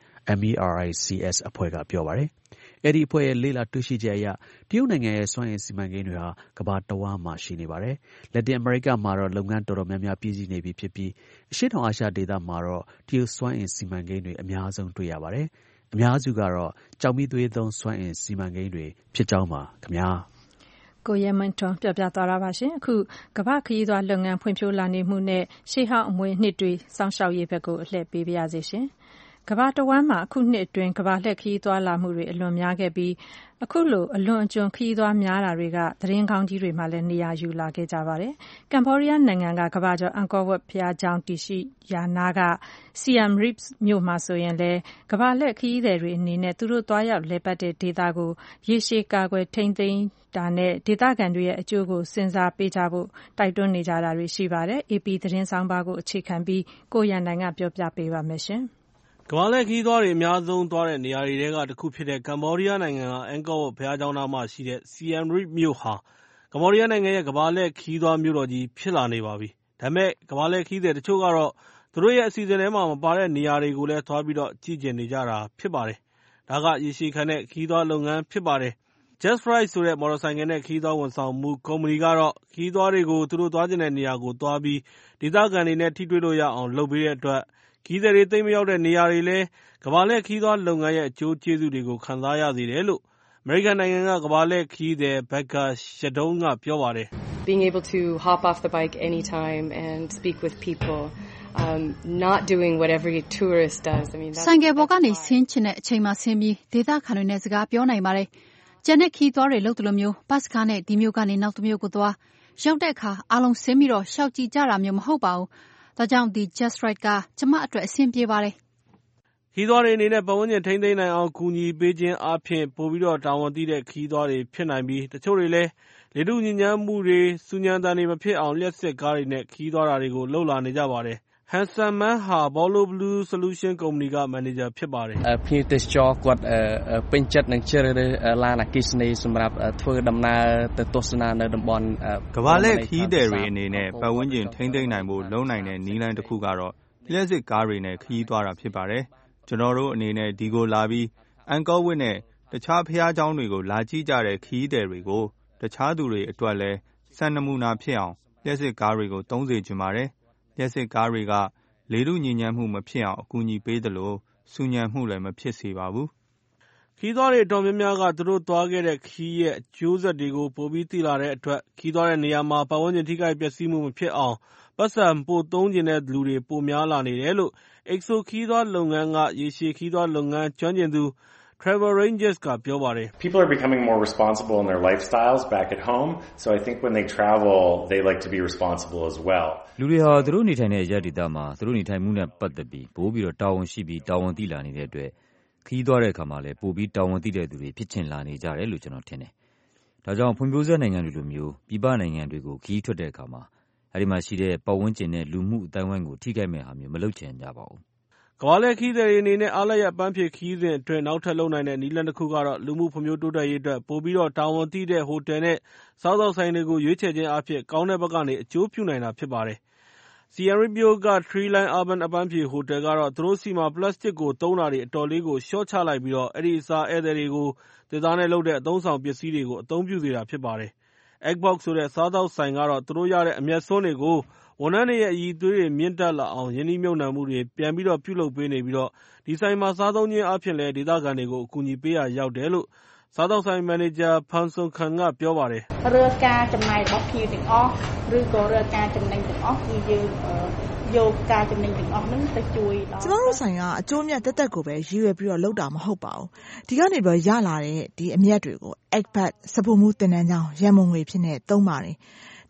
MERICS အဖွဲ့ကပြောပါတယ်အဲ့ဒီအဖွဲ့ရဲ့လေ့လာတွေ့ရှိချက်အရတရုတ်နိုင်ငံရဲ့စွမ်းအင်စီမံကိန်းတွေဟာကမ္ဘာတဝှမ်းမှာရှိနေပါတယ်လက်တင်အမေရိကမှာတော့လုပ်ငန်းတော်တော်များများပြည့်စည်နေပြီဖြစ်ပြီးအရှေ့တောင်အာရှဒေသမှာတော့တရုတ်စွမ်းအင်စီမံကိန်းတွေအများဆုံးတွေ့ရပါတယ်အများစုကတော့ကြောင်မီးသွေးသုံးစွမ်းအင်စီမံကိန်းတွေဖြစ်ကြောင်းပါခင်ဗျာကိုရဲမန်ထွန်းပြောပြသွားတာပါရှင်အခုကမ္ဘာခရီးသွားလုပ်ငန်းဖွံ့ဖြိုးလာနေမှုနဲ့ရှေးဟောင်းအမွေအနှစ်တွေစောင့်ရှောက်ရေးဘက်ကိုအလှည့်ပေးပါရစေရှင်ကမ္ဘာတဝမ်းမှာအခုနှစ်အတွင်းကမ္ဘာလှည့်ခရီးသွားလာမှုတွေအလွန်များခဲ့ပြီးအခုလိုအလွန်အကျွံခရီးသွားများတာတွေကသတင်းကောင်းကြီးတွေမှာလည်းနေရာယူလာခဲ့ကြပါတယ်ကမ်ဘောဒီးယားနိုင်ငံကကမ္ဘာကျော်အန်ကောဝတ်ဘုရားကျောင်းတည်ရှိရာနာက Siem Reap မြို့မှာဆိုရင်လည်းကမ္ဘာလှည့်ခရီးသည်တွေအနေနဲ့သူတို့သွားရောက်လည်ပတ်တဲ့ဒေသကိုရေရှည်ကာကွယ်ထိန်းသိမ်းတာနဲ့ဒေသခံတွေရဲ့အကျိုးကိုစဉ်းစားပေးကြဖို့တိုက်တွန်းနေကြတာတွေရှိပါတယ် အေပီ သတင်းဆောင်ပါကိုအခြေခံပြီးကိုရန်နိုင်ကပြောပြပေးပါမယ်ရှင်ကမ္ဘာလှည့်ခရီးသွားတွေအများဆုံးသွားတဲ့နေရာတွေထဲကတစ်ခုဖြစ်တဲ့ကမ်ဘောဒီးယားနိုင်ငံကအန်ကောဝတ်ဘုရားကျောင်းနားမှာရှိတဲ့ Siem Reap မြို့ဟာကမ္ဘောဒီးယားနိုင်ငံရဲ့ကမ္ဘာလှည့်ခရီးသွားမြို့တော်ကြီးဖြစ်လာနေပါပြီဒါပေမဲ့ကမ္ဘာလှည့်ခရီးသည်တချို့ကတော့သူတို့ရဲ့အစီအစဉ်ထဲမှာမပါတဲ့နေရာတွေကိုလည်းသွားပြီးတော့ကြည့်ကျင်နေကြတာဖြစ်ပါတယ်ဒါကရေရှည်ခံတဲ့ခရီးသွားလုပ်ငန်းဖြစ်ပါတယ်Just Right ဆိုတဲ့မော်တော်ဆိုင်ကယ်နဲ့ခရီးသွားဝန်ဆောင်မှုကုမ္ပဏီကတော့ခရီးသွားတွေကိုသူတို့သွားချင်တဲ့နေရာကိုသွားပြီးဒေသခံတွေနဲ့ထိတွေ့လို့ရအောင်လုပ်ပေးတဲ့အတွက်ခရီးသည်တွေသိမ့်မရောက်တဲ့နေရာတွေလည်းကမ္ဘာလှည့်ခရီးသွားလုပ်ငန်းရဲ့အကျိုးကျေးဇူးတွေကိုခံစားရစေတယ်လို့အမေရိကန်နိုင်ငံကကမ္ဘာလှည့်ခရီးသည်ဘက်ကရှဒုံးကပြောပါတယ် Being able to hop off the bike anytime and speak with people um not doing what every tourist does I mean ဆိုင်ကယ်ပေါ်ကနေဆင်းချင်တဲ့အချိန်မှာဆင်းပြီးဒေသခံတွေနဲ့စကားပြောနိုင်ပါတယ်ကျန်တဲ့ခီးသွားတွေလို့တလို့မျိုးဘတ်စကားနဲ့ဒီမျိုးကနေနောက်တစ်မျိုးကိုသွားရောက်တဲ့အခါအားလုံးဆင်းပြီးတော့ရှောက်ကြည့်ကြတာမျိုးမဟုတ်ပါဘူးဒါကြောင့်ဒီ Just Right ကကျမအတွက်အဆင်ပြေပါတယ်ခီးသွားတွေအနေနဲ့ပတ်ဝန်းကျင်ထိန်းသိမ်းနိုင်အောင်ကူညီပေးခြင်းအပြင်ပို့ပြီးတော့တာဝန်သိတဲ့ခီးသွားတွေဖြစ်နိုင်ပြီးတချို့တွေလည်းလေထုညစ်ညမ်းမှုတွေစူညံတန်တွေမဖြစ်အောင်လျှက်စစ်ကားတွေနဲ့ခီးသွားတာတွေကိုလှုပ်လာနေကြပါတယ်Handsome Man ဟာ Bolo Blue Solution ကုမ္ပဏီကမန်နေဂျာဖြစ်ပါတယ်ភ្ញៀវទេសចរគាត់ពេញចិត្តនឹងជ្រើសរើសឡានអគ្គិសនីសម្រាប់ធ្វើដំណើរទៅទស្សនានៅតំបន់ကမ္ဘာလှည့်ခရီးသည်တွေအနေနဲ့ပတ်ဝန်းကျင်ထိန်းသိမ်းနိုင်ဖို့လုပ်နိုင်တဲ့နည်းလမ်းတစ်ခုကတော့လျှက်စစ်ကားတွေနဲ့ခရီးသွားတာဖြစ်ပါတယ်ကျွန်တော်တို့အနေနဲ့ဒီကိုလာပြီးအန်ကောဝတ်နဲ့တခြားဘုရားကျောင်းတွေကိုလာကြည့်ကြတဲ့ခရီးသည်တွေကိုတခြားသူတွေအတွက်လည်းစံနမူနာဖြစ်အောင်လျှက်စစ်ကားတွေကိုသုံးစေချင်ပါတယ်လျှက်စစ်ကားတွေကလေထုညစ်ညမ်းမှုမဖြစ်အောင်အကူအညီပေးသလိုစူညံမှုလည်းမဖြစ်စေပါဘူးခီးသွားတွေအတော်များများကသူတို့သွားခဲ့တဲ့ခီးရဲ့အကျိုးဆက်တွေကိုပိုပြီးသိလာတဲ့အတွက်ခီးသွားတဲ့နေရာမှာပတ်ဝန်းကျင်ထိခိုက်ပျက်စီးမှုမဖြစ်အောင်ပတ်စံပိုသုံးကျင်တဲ့လူတွေပိုများလာနေတယ်လို့ Exo ခီးသွားလုပ်ငန်းကရေရှည်ခီးသွားလုပ်ငန်းကျွမ်းကျင်သူTrevor Rangers ကပြောပါတယ် People are becoming more responsible in their lifestyles back at home so I think when they travel they like to be responsible as well လူတွေဟာသူတို့နေထိုင်တဲ့အရပ်ဒေသမှာသူတို့နေထိုင်မှုနဲ့ပတ်သက်ပြီးပိုပြီးတော့တာဝန်ရှိပြီးတာဝန်သိလာနေတဲ့အတွက်ခီးသွားတဲ့အခါမှာလည်းပိုပြီးတာဝန်သိတဲ့သူတွေဖြစ်ချင်လာနေကြတယ်လို့ကျွန်တော်ထင်တယ်ဒါကြောင့်ဖွံ့ဖြိုးဆဲနိုင်ငံတွေလိုမျိုးပြည်ပနိုင်ငံတွေကိုခီးထွက်တဲ့အခါမှာအဲဒီမှာရှိတဲ့ပတ်ဝန်းကျင်နဲ့လူမှုအတိုင်းဝိုင်းကိုထိခိုက်မဲ့ဟာမျိုးမလုပ်ချင်ကြပါဘူးကမ္ဘာလှည့်ခရီးသည်တွေအနေနဲ့အားလျက်ပန်းဖြေခရီးစဉ်အတွင်းနောက်ထပ်လုပ်နိုင်တဲ့နည်းလမ်းတစ်ခုကတော့လူမှုဖွံ့ဖြိုးတိုးတက်ရေးအတွက်ပိုပြီးတော့တာဝန်သိတဲ့ဟိုတယ်နဲ့စားသောက်ဆိုင်တွေကိုရွေးချယ်ခြင်းအဖြစ်ကောင်းတဲ့ဘက်ကနေအကျိုးပြုနိုင်တာဖြစ်ပါတယ်။ Siem Reap မြို့က Treeline Urban အပန်းဖြေဟိုတယ်ကတော့သူတို့စီမှာပလတ်စတစ်ကိုသုံးတာတွေအတော်လေးကိုလျှော့ချလိုက်ပြီးတော့အဲ့ဒီအစားဧည့်သည်တွေကိုသစ်သားနဲ့လုပ်တဲ့အသုံးဆောင်ပစ္စည်းတွေကိုအသုံးပြုစေတာဖြစ်ပါတယ်။ Eggbox ဆိုတဲ့စားသောက်ဆိုင်ကတော့သူတို့ရတဲ့အမြတ်စွန်းတွေကိုဝန်ထမ်းတွေရဲ့အရည်အသွေးတွေမြင့်တက်လာအောင်ယင်းနှိမ့်မြုပ်နှံမှုတွေပြန်ပြီးတော့ပြုလုပ်ပေးနေပြီးတော့ဒီဆိုင်မှာစားသုံးခြင်းအပြင်လည်းဒေသခံတွေကိုအကူအညီပေးရရောက်တယ်လို့စားသောက်ဆိုင်မန်နေဂျာဖန်ဆွန်ခန်ကပြောပါတယ်။រើការចំណាយរបស់ភ្ញៀវទាំងអស់ឬក៏រើការចំណេញទាំងអស់គឺយើងយកការចំណេញទាំងអស់ហ្នឹងទៅជួយដល់ကျွန်တော်တို့ဆိုင်ကအကျိုးမြတ်တက်တက်ကိုပဲရည်ရွယ်ပြီးတော့လုပ်တာမဟုတ်ပါဘူး။ဒီကနေပြီးရလာတဲ့ဒီအမြတ်တွေကို Eggbet စပူမှုတင်နန်းကြောင်းရန်မုံငွေဖြစ်နေသုံးပါတယ်။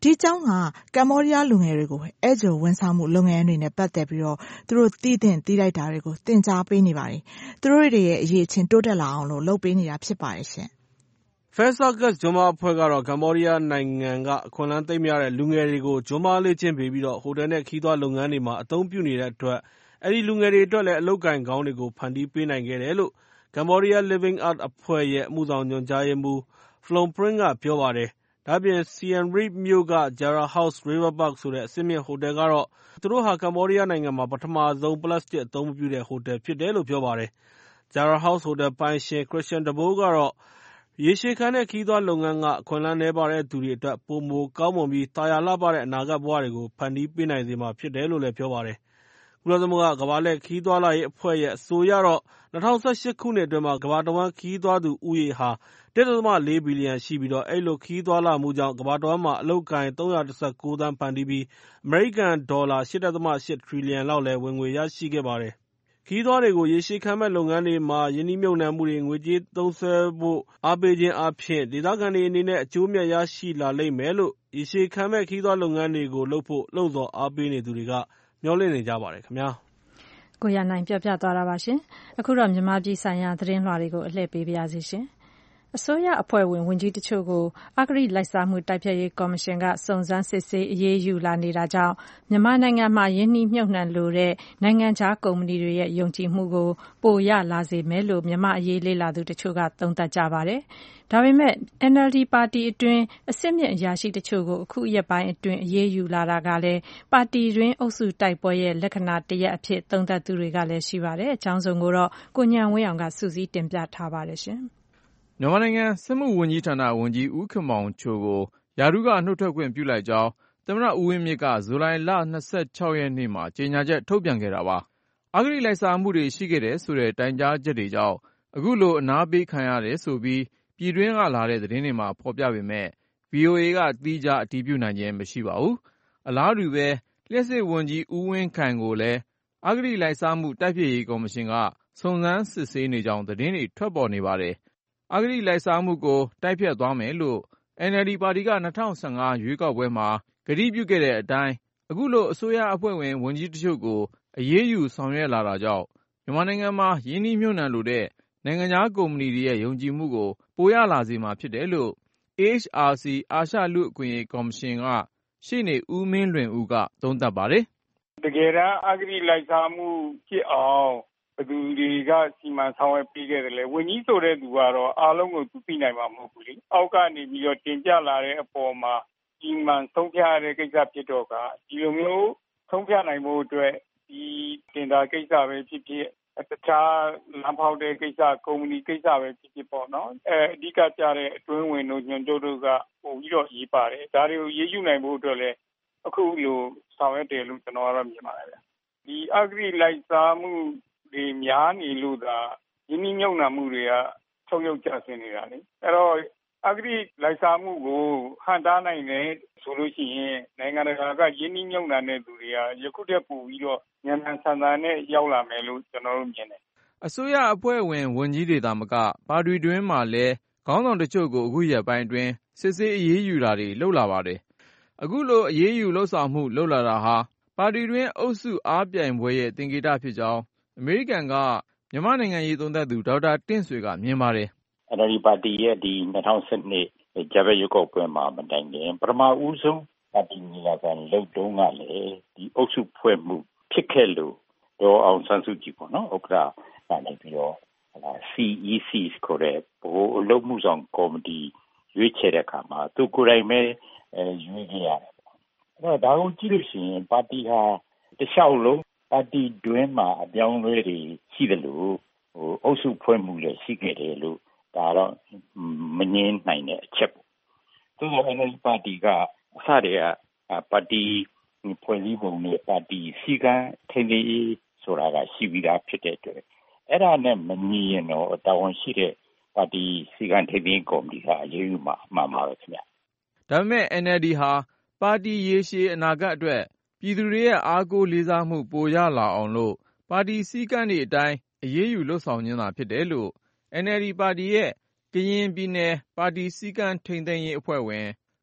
ဒီအကြောင်းကကမ္ဘောဒီးယားလူငယ်တွေကိုအဲဂျိုဝန်ဆောင်မှုလုပ်ငန်းတွေနဲ့ပတ်သက်ပြီးတော့သူတို့သိသင့်သိလိုက်တာတွေကိုသင်ကြားပေးနေပါတယ်သူတို့တွေရဲ့အရေးချင်းတိုးတက်လာအောင်လို့လုပ်ပေးနေတာဖြစ်ပါတယ်ရှင် Fair Circus ဂျွန်မာအဖွဲ့ကတော့ကမ္ဘောဒီးယားနိုင်ငံကအခွင့်အလမ်းသိမ်းများတဲ့လူငယ်တွေကိုဂျွန်မာလေ့ကျင့်ပေးပြီးတော့ဟိုတယ်နဲ့ခီးသွွားလုပ်ငန်းတွေမှာအသုံးပြုနေတဲ့အတွက်အဲဒီလူငယ်တွေအတွက်လည်းအလုပ်ကိုင်ကောင်းတွေကိုဖန်တီးပေးနိုင်ခဲ့တယ်လို့ Cambodia Living Art အဖွဲ့ရဲ့အမှုဆောင်ညွှန်ကြားရေးမှူး Phlong Pring ကပြောပါတယ်။ဒါ့အပြင် Siem Reap မြို့က Jara House Riverpark ဆိုတဲ့အဆင့်မြင့်ဟိုတယ်ကတော့သူတို့ဟာကမ္ဘောဒီးယားနိုင်ငံမှာပထမဆုံးပလတ်စတစ်အသုံးမပြုတဲ့ဟိုတယ်ဖြစ်တယ်လို့ပြောပါတယ်။ Jara House ဟိုတယ်ပိုင်ရှင် Christian De Boer ကတော့ရေရှည်ခံတဲ့ခရီးသွားလုပ်ငန်းကအခွင့်အလမ်းနည်းပါးတဲ့သူတွေအတွက်ပိုမိုကောင်းမွန်ပြီးသာယာလှပတဲ့အနာဂတ်ဘဝတွေကိုဖန်တီးပေးနိုင်စေမှာဖြစ်တယ်လို့လည်းပြောပါတယ်။ကုလသမဂ္ဂကမ္ဘာလှည့်ခရီးသွားလာရေးအဖွဲ့ရဲ့အဆိုအရတော့၂၀၁၈ခုနှစ်အတွင်းမှာကမ္ဘာတဝန်းခရီးသွားသူဦးရေဟာ တစ်ဒသမလေးဘီလီယံရှိပြီးတော့အဲဒီလိုခရီးသွားလာမှုကြောင့်ကမ္ဘာတဝန်းမှာအလုပ်အကိုင်သုံးရာတစ်ဆယ့်ကိုးသန်းဖန်တီးပြီးအမေရိကန်ဒေါ်လာ ရှစ်ဒသမရှစ်ထရီလီယံလောက်လည်းဝင်ငွေရရှိခဲ့ပါတယ်။ခရီးသွားတွေကိုရေရှည်ခံမယ့်လုပ်ငန်းတွေမှာရင်းနှီးမြှုပ်နှံမှုတွေငွေကြေးသုံးစွဲဖို့အားပေးခြင်းအားဖြင့်ဒေသခံတွေအနေနဲ့အကျိုးအမြတ်ရရှိလာလိမ့်မယ်လို့ရေရှည်ခံမယ့်ခရီးသွားလုပ်ငန်းတွေကိုလုပ်ဖို့လှုံ့ဆော်အားပေးနေသူတွေကမျှော်လင့်နေကြပါတယ်ခင်ဗျာ။ကိုရနိုင်ပြောပြသွားတာပါရှင်။အခုတော့မြန်မာပြည်ဆိုင်ရာသတင်းလွှာတွေကိုအလှည့်ပေးပါရစေရှင်။အစိုးရအဖွဲ့ဝင်ဝန်ကြီးတချို့ကိုအဂတိလိုက်စားမှုတိုက်ဖျက်ရေးကော်မရှင်ကစုံစမ်းစစ်ဆေးအရေးယူလာနေတာကြောင့်မြန်မာနိုင်ငံမှာရင်းနှီးမြှုပ်နှံလိုတဲ့နိုင်ငံခြားကုမ္ပဏီတွေရဲ့ယုံကြည်မှုကိုပိုရလာစေမယ်လို့မြန်မာအရေးလေ့လာသူတချို့ကသုံးသပ်ကြပါတယ်။ဒါပေမဲ့ အန်အယ်လ်ဒီ ပါတီအတွင်းအဆင့်မြင့်အရာရှိတချို့ကိုအခုရက်ပိုင်းအတွင်းအရေးယူလာတာကလည်းပါတီတွင်းအုပ်စုတိုက်ပွဲရဲ့လက္ခဏာတရပ်အဖြစ်သုံးသပ်သူတွေကလည်းရှိပါတယ်။အကြောင်းစုံကိုတော့ကိုဉာဏ်ဝင်းအောင်ကစုစည်းတင်ပြထားပါတယ်ရှင်။မြန်မာနိုင်ငံစက်မှုဝန်ကြီးဌာနဝန်ကြီးဦးခင်မောင်ချိုကိုရာထူးကနှုတ်ထွက်ခွင့်ပြုလိုက်ကြောင်းသမ္မတဦးဝင်းမြင့်ကဇူလိုင်လ၂၆ရက်နေ့မှာကြေညာချက်ထုတ်ပြန်ခဲ့တာပါ။အဂတိလိုက်စားမှုတွေရှိခဲ့တယ်ဆိုတဲ့တိုင်ကြားချက်တွေကြောင့်အခုလိုအနားပေးခံရတယ်ဆိုပြီးပြည်တွင်းကလာတဲ့သတင်းတွေမှာဖော်ပြပေမဲ့ ဗွီအိုအေ ကသီးခြားအတည်ပြုနိုင်ခြင်းမရှိပါဘူး။အလားတူပဲလျှပ်စစ်ဝန်ကြီးဦးဝင်းခိုင်ကိုလည်းအဂတိလိုက်စားမှုတိုက်ဖျက်ရေးကော်မရှင်ကစုံစမ်းစစ်ဆေးနေကြောင်းသတင်းတွေထွက်ပေါ်နေပါတယ်။အဂတိလိုက်စားမှုကိုတိုက်ဖျက်သွားမယ်လို့ အန်အယ်လ်ဒီ ပါတီက၂၀၁၅ရွေးကောက်ပွဲမှာကတိပြုခဲ့တဲ့အတိုင်းအခုလိုအစိုးရအဖွဲ့ဝင်ဝန်ကြီးတချို့ကိုအရေးယူဆောင်ရွက်လာတာကြောင့်မြန်မာနိုင်ငံမှာရင်းနှီးမြှုပ်နှံလိုတဲ့နိုင်ငံခြားကုမ္ပဏီတွေရဲ့ယုံကြည်မှုကိုပိုရလာစေမှာဖြစ်တယ်လို့ အေးချ်အာစီ အာရှလူ့အခွင့်အရေးကော်မရှင်ကရှေ့နေဦးမင်းလွင်ဦးကသုံးသပ်ပါတယ်။တကယ်တမ်းအဂတိလိုက်စားမှုဖြစ်အောင်ဘယ်သူတွေကစီမံဆောင်ရွက်ပေးခဲ့တယ်လဲဝန်ကြီးဆိုတဲ့သူကတော့အားလုံးကိုသူသိနိုင်မှာမဟုတ်ဘူးလေအောက်ကနေပြီးတော့တင်ပြလာတဲ့အပေါ်မှာဒီမှန်ဆုံးဖြတ်ရတဲ့ကိစ္စဖြစ်တော့ကဒီလိုမျိုးဆုံးဖြတ်နိုင်ဖို့အတွက်ဒီတင်တာကိစ္စပဲဖြစ်ဖြစ်တခြားလမ်းဖောက်တဲ့ကိစ္စကုမ္ပဏီကိစ္စပဲဖြစ်ဖြစ်ပေါ့နော်အဲအဓိကကြတဲ့အတွင်းဝင်တို့ညွှန်ချုပ်တို့ကပို့ပြီးတော့ရေးပါတယ်ဒါတွေကိုရေးယူနိုင်ဖို့အတွက်လည်းအခုလိုဆောင်ရွက်တယ်လို့ကျွန်တော်ကတော့မြင်ပါတယ်ဗျဒီအဂတိလိုက်စားမှုတွေများနေလို့သာရင်းနှီးမြှုပ်နှံမှုတွေကချုပ်ရုပ်ကျဆင်းနေတာလေအဲ့တော့အဂတိလိုက်စားမှုကိုဟန့်တားနိုင်တယ်ဆိုလို့ရှိရင်နိုင်ငံတကာကရင်းနှီးမြှုပ်နှံတဲ့သူတွေကယခုတည်းပို့ပြီးတော့ဉာဏ်ဉာဏ်ဆန်ဆန်နဲ့ရောက်လာမယ်လို့ကျွန်တော်တို့မြင်တယ်အစိုးရအဖွဲ့ဝင်ဝန်ကြီးတွေသာမကပါတီတွင်းမှာလည်းခေါင်းဆောင်တချို့ကိုအခုရက်ပိုင်းအတွင်းစစ်ဆေးအရေးယူတာတွေလုပ်လာပါတယ်အခုလိုအရေးယူလှုပ်ဆောင်မှုလုပ်လာတာဟာပါတီတွင်းအုပ်စုအားပြိုင်ပွဲရဲ့သင်္ကေတဖြစ်ကြောင်းအမေရိကန်ကမြန်မာနိုင်ငံရေးသုံးသပ်သူဒေါက်တာတင့်ဆွေကမြင်ပါတယ်။ အန်အယ်လ်ဒီ ပါတီရဲ့ဒီ၂၀၁၂ကြားဖြတ်ရွေးကောက်ပွဲမှာမတိုင်ခင်ပထမဦးဆုံးပါတီညီလာခံလုပ်တုန်းကလည်းဒီအုပ်စုဖွဲ့မှုဖြစ်ခဲ့လို့ဒေါ်အောင်ဆန်းစုကြည်ပေါ့နော်ဥက္ကဋ္ဌကနေပြီးတော့ စီ အီး စီ ခေါ်တဲ့ဗဟိုအလုပ်မှုဆောင်ကော်မတီရွေးချယ်တဲ့အခါမှာသူကိုယ်တိုင်ပဲရွေးခဲ့ရတယ်ပေါ့။အဲ့တော့ဒါကိုကြည့်လို့ရှိရင်ပါတီဟာတခြားလုံးပါတီတွင်းမှာအပြောင်းအလဲတွေရှိတယ်လို့ဟိုအုပ်စုဖွဲ့မှုလည်းရှိခဲ့တယ်လို့ဒါတော့မငြင်းနိုင်တဲ့အချက်ပေါ့။သူတို့ အန်အယ်လ်ဒီ ပါတီကအစတည်းကပါတီဖွဲ့စည်းပုံနဲ့ပါတီစည်းကမ်းထိန်းသိမ်းရေးဆိုတာကရှိပြီးသားဖြစ်တဲ့အတွက်အဲ့ဒါနဲ့မညီရင်တော့တာဝန်ရှိတဲ့ပါတီစည်းကမ်းထိန်းသိမ်းကော်မတီကအရေးယူမှာမှန်ပါပဲခင်ဗျ။ဒါပေမဲ့ အန်အယ်လ်ဒီ ဟာပါတီရေရှည်အနာဂတ်အတွက်ပြည်သူတွေရဲ့အားကိုးလေးစားမှုပိုရလာအောင်လို့ပါတီစည်းကမ်းတွေအတိုင်းအရေးယူလှုပ်ဆောင်ခြင်းသာဖြစ်တယ်လို့ အန်အယ်လ်ဒီ ပါတီရဲ့ကရင်ပြည်နယ်ပါတီစည်းကမ်းထိန်းသိမ်းရေးအဖွဲ့ဝင်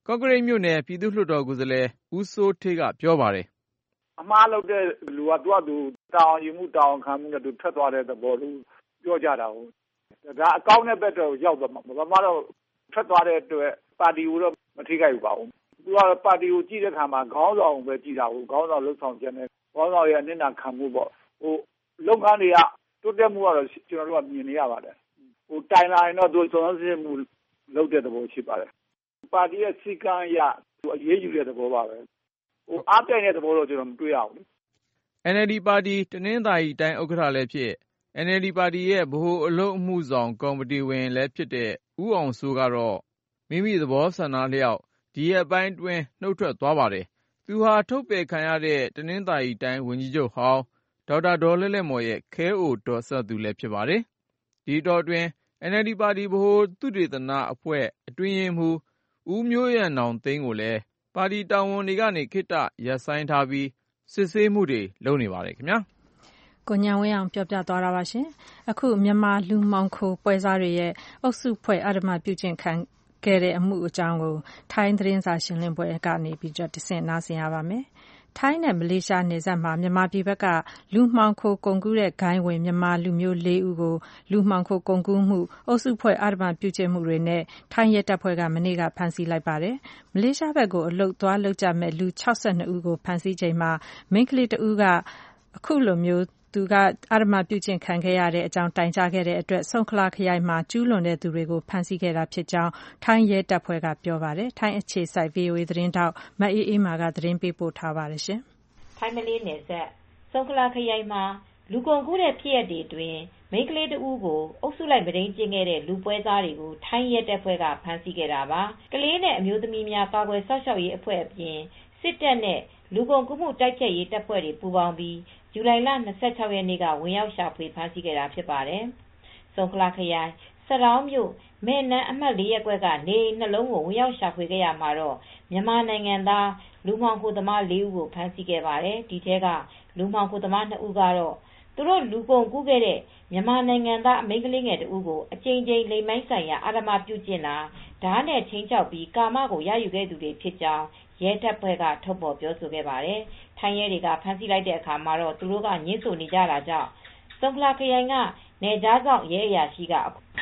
ကော့ကရိတ်မြို့နယ်ပြည်သူ့လွှတ်တော်ကိုယ်စားလှယ်ဦးစိုးဌေးကပြောပါတယ်အမှားလုပ်တဲ့လူကသူကသူတောင်းယူမှုတောင်းခံမှုနဲ့သူထွက်သွားတဲ့သဘောလို့ပြောကြတာဟုတ်ဒါအကောင့်နဲ့ဘက်တော့ရောက်တော့မှာဘာမှတော့ထွက်သွားတဲ့အတွက်ပါတီကိုတော့မထိခိုက်ဘူးပါဘူးသူကပါတီကိုကြည့်တဲ့အခါမှာခေါင်းဆောင်ပဲကြည့်တာဟုတ်ခေါင်းဆောင်လှုပ်ဆောင်ချက်နဲ့ခေါင်းဆောင်ရဲ့အနစ်နာခံမှုပေါ့ဟိုလုပ်ငန်းတွေကတိုးတက်မှုကတော့ကျွန်တော်တို့ကမြင်နေရပါတယ်ဟိုတိုင်လာရင်တော့သူစုံစမ်းမှုလုပ်တဲ့သဘောရှိပါတယ်ပါတီရဲ့စီကံရသူအရေးယူတဲ့သဘောပါပဲဟိုအားပြိုင်တဲ့သဘောတော့ကျွန်တော်မတွေ့ရဘူးအန် အယ်လ် ဒီ ပါတီတနင်္သာရီတိုင်းဥက္ကဋ္ဌလည်းဖြစ် အန် အယ်လ် ဒီ ပါတီရဲ့ဗဟိုအလုပ်အမှုဆောင်ကော်မတီဝင်လည်းဖြစ်တဲ့ဦးအောင်စိုးကတော့မိမိသဘောဆန္ဒလျောက်ဒီရက်ပိုင်းတွင်နှုတ်ထွက်သွားပါတယ်သူဟာထုတ်ပယ်ခံရတဲ့တနင်္သာရီတိုင်းဝန်ကြီးချုပ်ဟောင်းဒေါက်တာဒေါ်လဲ့လဲ့မော်ရဲ့ခဲအိုတော်ဆက်သူလည်းဖြစ်ပါတယ်ဒီတော့တွင် အန် အယ်လ် ဒီ ပါတီဗဟိုသုတေသနအဖွဲ့အတွင်းရေးမှူးဦးမျိုးရန်နောင်သိန်းကိုလည်းပါတီတာဝန်တွေကနေခေတ္တရပ်ဆိုင်းထားပြီးစစ်ဆေးမှုတွေလုပ်နေပါတယ်ခင်ဗျာကိုညံဝင်းအောင်ပြောပြသွားတာပါရှင်အခုမြန်မာလူမောင်ခိုပွဲစားတွေရဲ့အုပ်စုဖွဲ့အဓမ္မပြုကျင့်ခံခဲ့တဲ့အမှုအကြောင်းကိုထိုင်းသတင်းစာရှင်းလင်းပွဲကနေပြီးတော့တဆင့်နားဆင်ရပါမယ်ထိုင်းနဲ့မလေးရှားနယ်စပ်မှာမြန်မာပြည်ဘက်ကလူမှောင်ခိုကုန်ကူးတဲ့ဂိုင်းဝင်မြန်မာလူမျိုးလေးဦးကိုလူမှောင်ခိုကုန်ကူးမှုအုပ်စုဖွဲ့အဓမ္မပြုကျင့်မှုတွေနဲ့ထိုင်းရဲတပ်ဖွဲ့ကမနေ့ကဖမ်းဆီးလိုက်ပါတယ်။မလေးရှားဘက်ကိုအလုတ်သွားလုပ်ကြမဲ့လူ၆၂ဦးကိုဖမ်းဆီးချိန်မှာမိန်းကလေးတဦးကအခုလိုမျိုးသူကအဓမ္မပြုကျင့်ခံခဲ့ရတဲ့အကြောင်းတိုင်ကြားခဲ့တဲ့အတွက်ဆုံခလာခရိုင်မှာကျူးလွန်တဲ့သူတွေကိုဖမ်းဆီးခဲ့တာဖြစ်ကြောင်းထိုင်းရဲတပ်ဖွဲ့ကပြောပါတယ်။ထိုင်းအခြေစိုက် ဗွီအိုအေ သတင်းတောက်မအေးအေးမာကသတင်းပေးပို့ထားပါတယ်ရှင်။ထိုင်းမလေးနယ်စပ်ဆုံခလာခရိုင်မှာလူကုန်ကူးတဲ့ဖြစ်ရပ်တွေအတွင်းမိန်းကလေးတဦးကိုအုပ်စုလိုက်မဒိန်ကျင့်ခဲ့တဲ့လူပွဲစားတွေကိုထိုင်းရဲတပ်ဖွဲ့ကဖမ်းဆီးခဲ့တာပါ။ကလေးနဲ့အမျိုးသမီးများကာကွယ်စောင့်ရှောက်ရေးအဖွဲ့အပြင်စစ်တပ်နဲ့လူကုန်ကူးမှုတိုက်ဖျက်ရေးတပ်ဖွဲ့တွေပူးပေါင်းပြီးဇူလိုင်လ၂၆ရက်နေ့ကဝင်ရောက်ရှာဖွေဖမ်းဆီးခဲ့တာဖြစ်ပါတယ်။ဆုံခလာခရိုင်စရောင်းမြို့မဲနန်းအမှတ်၄ရပ်ကွက်ကနေနှလုံးကိုဝင်ရောက်ရှာဖွေခဲ့ရမှာတော့မြန်မာနိုင်ငံသားလူမှောင်ခိုသမား၄ဦးကိုဖမ်းဆီးခဲ့ပါတယ်။ဒီထဲကလူမှောင်ခိုသမား၂ဦးကတော့သူတို့လူကုန်ကူးခဲ့တဲ့မြန်မာနိုင်ငံသားအမိန်းကလေးငယ်တဦးကိုအကြိမ်ကြိမ်လိမ်မိုင်းဆိုင်ရာအဓမ္မပြုကျင့်တာဓာတ်နဲ့ချင်းချောက်ပြီးကာမကိုရယူခဲ့သူတွေဖြစ်ကြောင်းရဲတပ်ဖွဲ့ကထုတ်ဖော်ပြောဆိုခဲ့ပါတယ်။ထိုင်းရဲတွေကဖမ်းဆီးလိုက်တဲ့အခါမှာတော့သူတို့ကညှင်းဆိုနေကြတာကြောင့်ဆုံခလာခရိုင်ကနယ်ကြားဆောင်ရဲအရာရှိက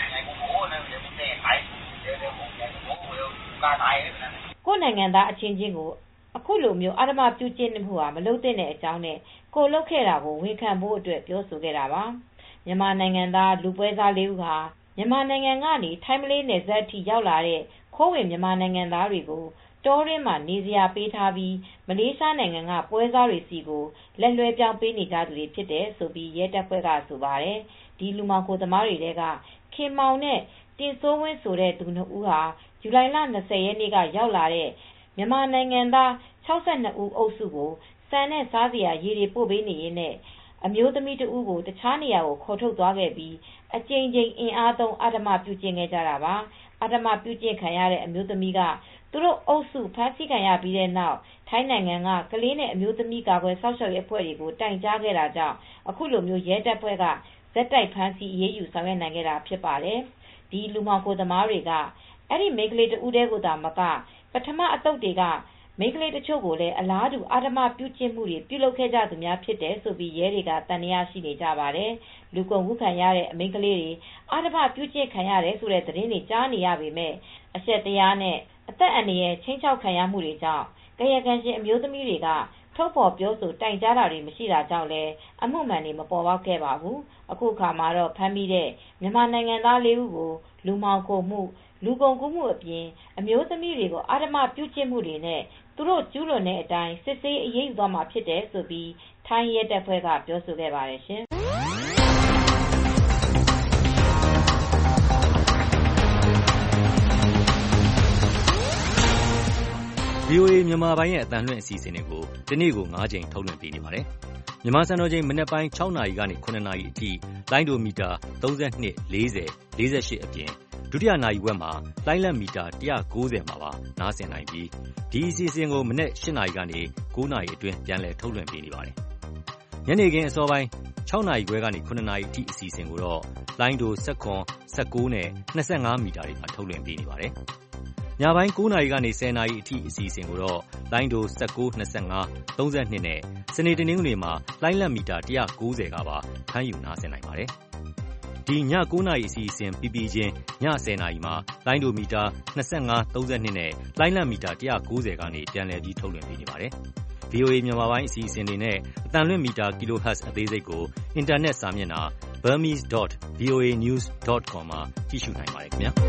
ကိုယ်နိုင်ငံသားအချင်းချင်းကိုအခုလိုမျိုးအဓမ္မပြုကျင့်မှုဟာမလုပ်သင့်တဲ့အကြောင်းနဲ့ကိုလုပ်ခဲ့တာကိုဝန်ခံဖို့အတွက်ပြောဆိုခဲ့တာပါ။မြန်မာနိုင်ငံသားလူပွဲစားလေးဦးဟာမြန်မာနိုင်ငံကနေထိုင်းမလေးနယ်စပ်အထိရောက်လာတဲ့ခိုးဝင်မြန်မာနိုင်ငံသားတွေကိုတောရင်းမှာနေစရာပေးထားပြီးမလေးရှားနိုင်ငံကပွဲစားတွေစီကိုလက်လွဲပြောင်းပေးနေကြသူတွေဖြစ်တယ်ဆိုပြီးရဲတပ်ဖွဲ့ကဆိုပါတယ်။ဒီလူမှောင်ခိုသမားတွေထဲကခင်မောင်နဲ့တင်စိုးဝင်းဆိုတဲ့သူနှစ်ဦးဟာဇူလိုင်လ၂၀ရက်နေ့ကရောက်လာတဲ့မြန်မာနိုင်ငံသား၆၂ဦးအုပ်စုကိုစံနဲ့စားစရာရေတွေပို့ပေးနေရင်းနဲ့အမျိုးသမီးတဦးကိုတခြားနေရာကိုခေါ်ထုတ်သွားခဲ့ပြီးအကြိမ်ကြိမ်အင်အားသုံးအဓမ္မပြုကျင့်ခဲ့ကြတာပါ။အဓမ္မပြုကျင့်ခံရတဲ့အမျိုးသမီးကသူတို့အုပ်စုဖမ်းဆီးခံရပြီးတဲ့နောက်ထိုင်းနိုင်ငံကကလေးနဲ့အမျိုးသမီးကာကွယ်စောင့်ရှောက်ရေးအဖွဲ့တွေကိုတိုင်ကြားခဲ့တာကြောင့်အခုလိုမျိုးရဲတပ်ဖွဲ့ကဇက်တိုက်ဖမ်းဆီးအရေးယူဆောင်ရွက်နိုင်ခဲ့တာဖြစ်ပါတယ်။ဒီလူမှောင်ခိုသမားတွေကအဲ့ဒီမိန်းကလေးတဦးတည်းကိုသာမကပထမအတုပ်တွေကမိန်းကလေးတချို့ကိုလည်းအလားတူအဓမ္မပြုကျင့်မှုတွေပြုလုပ်ခဲ့ကြသူများဖြစ်တယ်ဆိုပြီးရဲတွေကတန်တရားရှိနေကြပါတယ်။လူကုန်ကူးခံရတဲ့အမိန်းကလေးတွေအဓမ္မပြုကျင့်ခံရတယ်ဆိုတဲ့သတင်းတွေကြားနေရပေမဲ့အရှက်တရားနဲ့အသက်အန္တရာယ်ချင်းချောက်ခံရမှုတွေကြောင့်ကာယကံရှင်အမျိုးသမီးတွေကထုတ်ဖော်ပြောဆိုတိုင်ကြားတာတွေမရှိတာကြောင့်လည်းအမှုမှန်တွေမပေါ်ပေါက်ခဲ့ပါဘူး။အခုအခါမှာတော့ဖမ်းမိတဲ့မြန်မာနိုင်ငံသားလေးဦးကိုလူမှောင်ခိုမှုလူကုန်ကူးမှုအပြင်အမျိုးသမီးတွေကိုအဓမ္မပြုကျင့်မှုတွေနဲ့သူတို့ကျူးလွန်တဲ့အတိုင်းစစ်ဆေးအရေးယူသွားမှာဖြစ်တယ်ဆိုပြီးထိုင်းရဲတပ်ဖွဲ့ကပြောဆိုခဲ့ပါတယ်ရှင်။ဗွီအိုအေမြန်မာပိုင်းရဲ့အသံလွှင့်အစီအစဉ်တွေကိုဒီနေ့ကို၅ကြိမ်ထုတ်လွှင့်ပေးနေပါတယ်။မြန်မာစံတော်ချိန်မနက်ပိုင်း၆နာရီကနေ၇နာရီအထိလိုင်းဒိုမီတာ၃၂ ၄၀ ၄၈အပြင်ဒုတိယနာရီဝက်မှာလိုင်းလက်မီတာ၁၉၀မှာပါနားဆင်နိုင်ပြီးဒီအစီအစဉ်ကိုမနက်၈နာရီကနေ၉နာရီအတွင်းပြန်လည်ထုတ်လွှင့်ပေးနေပါတယ်။ညနေခင်းအစောပိုင်း၆နာရီခွဲကနေ၇နာရီအထိအစီအစဉ်ကိုတော့လိုင်းဒို၁၇ ၁၉နဲ့၂၅မီတာတွေမှာထုတ်လွှင့်ပေးနေပါတယ်။ညပိုင်း၉နာရီကနေ၁၀နာရီအထိအစီအစဉ်ကိုတော့လိုင်းဒို၁၉ ၂၅ ၃၂နဲ့စနေတနင်္ဂနွေမှာလိုင်းလက်မီတာ၁၉၀ကပါဖမ်းယူနားဆင်နိုင်ပါတယ်။ဒီည၉နာရီအစီအစဉ်ပြီးပြီးချင်းည၁၀နာရီမှာလိုင်းဒိုမီတာ၂၅ ၃၂နဲ့လိုင်းလက်မီတာ၁၉၀ကနေပြန်လည်ပြီးထုတ်လွှင့်ပေးနေပါတယ်။ဗီအိုအေ မြန်မာပိုင်းအစီအစဉ်တွေနဲ့အသံလွှင့်မီတာ kilohertz အသေးစိတ်ကိုအင်တာနက်စာမျက်နှာ burmese dot v o a news dot com မှာကြည့်ရှုနိုင်ပါတယ်ခင်ဗျာ။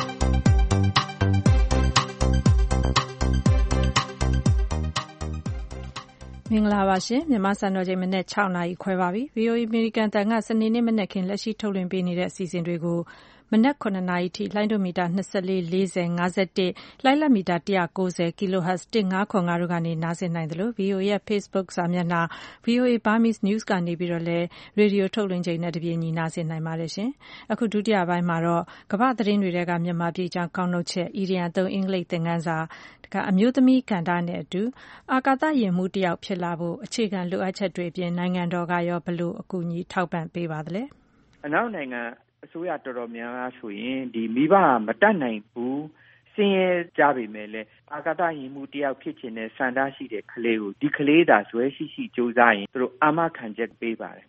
မင်္ဂလာပါရှင်မြန်မာစံတော်ချိန်မနေ့၆နာရီခွဲပါပြီ ဗီအိုအေ အမေရိကန်တန်ကစနေနေ့မနေ့ခင်လက်ရှိထုတ်လွှင့်ပေးနေတဲ့အစီအစဉ်တွေကိုမနက်9နာရီထိလိုင်းဒိုမီတာ၂၄ ၄၀ ၅၁လိုင်းလက်မီတာ၁၉၀ kilohertz ၁၅၇၅တို့ကနေနားဆင်နိုင်တယ်လို့ ဗီအိုအေရဲ့ Facebook စာမျက်နှာ ဗီအိုအေ Burmese News ကနေပြီးတော့လည်းရေဒီယိုထုတ်လွှင့်ချိန်နဲ့တပြေးညီနားဆင်နိုင်ပါတယ်ရှင်အခုဒုတိယပိုင်းမှာတော့ကမ္ဘာသတင်းတွေကမြန်မာပြည်ကြောင်းကောက်နှုတ်ချက်အီရီယန်သုံးအင်္ဂလိပ်သင်ခန်းစာအမျိုးသမီးကဏ္ဍနဲ့အတူအာကာသယာဉ်မှူးတယောက်ဖြစ်လာဖို့အခြေခံလိုအပ်ချက်တွေအပြင်နိုင်ငံတော်ကရောဘယ်လိုအကူအညီထောက်ပံ့ပေးပါသလဲအနောက်နိုင်ငံအစိုးရတော်တော်များများဆိုရင်ဒီမိဘမတတ်နိုင်ဘူးစင်ရဲကြပေမဲ့လည်းအာကာသယာဉ်မှူးတယောက်ဖြစ်ချင်တဲ့စံထားရှိတဲ့ကလေးကိုဒီကလေးသာဇွဲရှိရှိကြိုးစားရင်သူတို့အာမခံချက်ပေးပါတယ်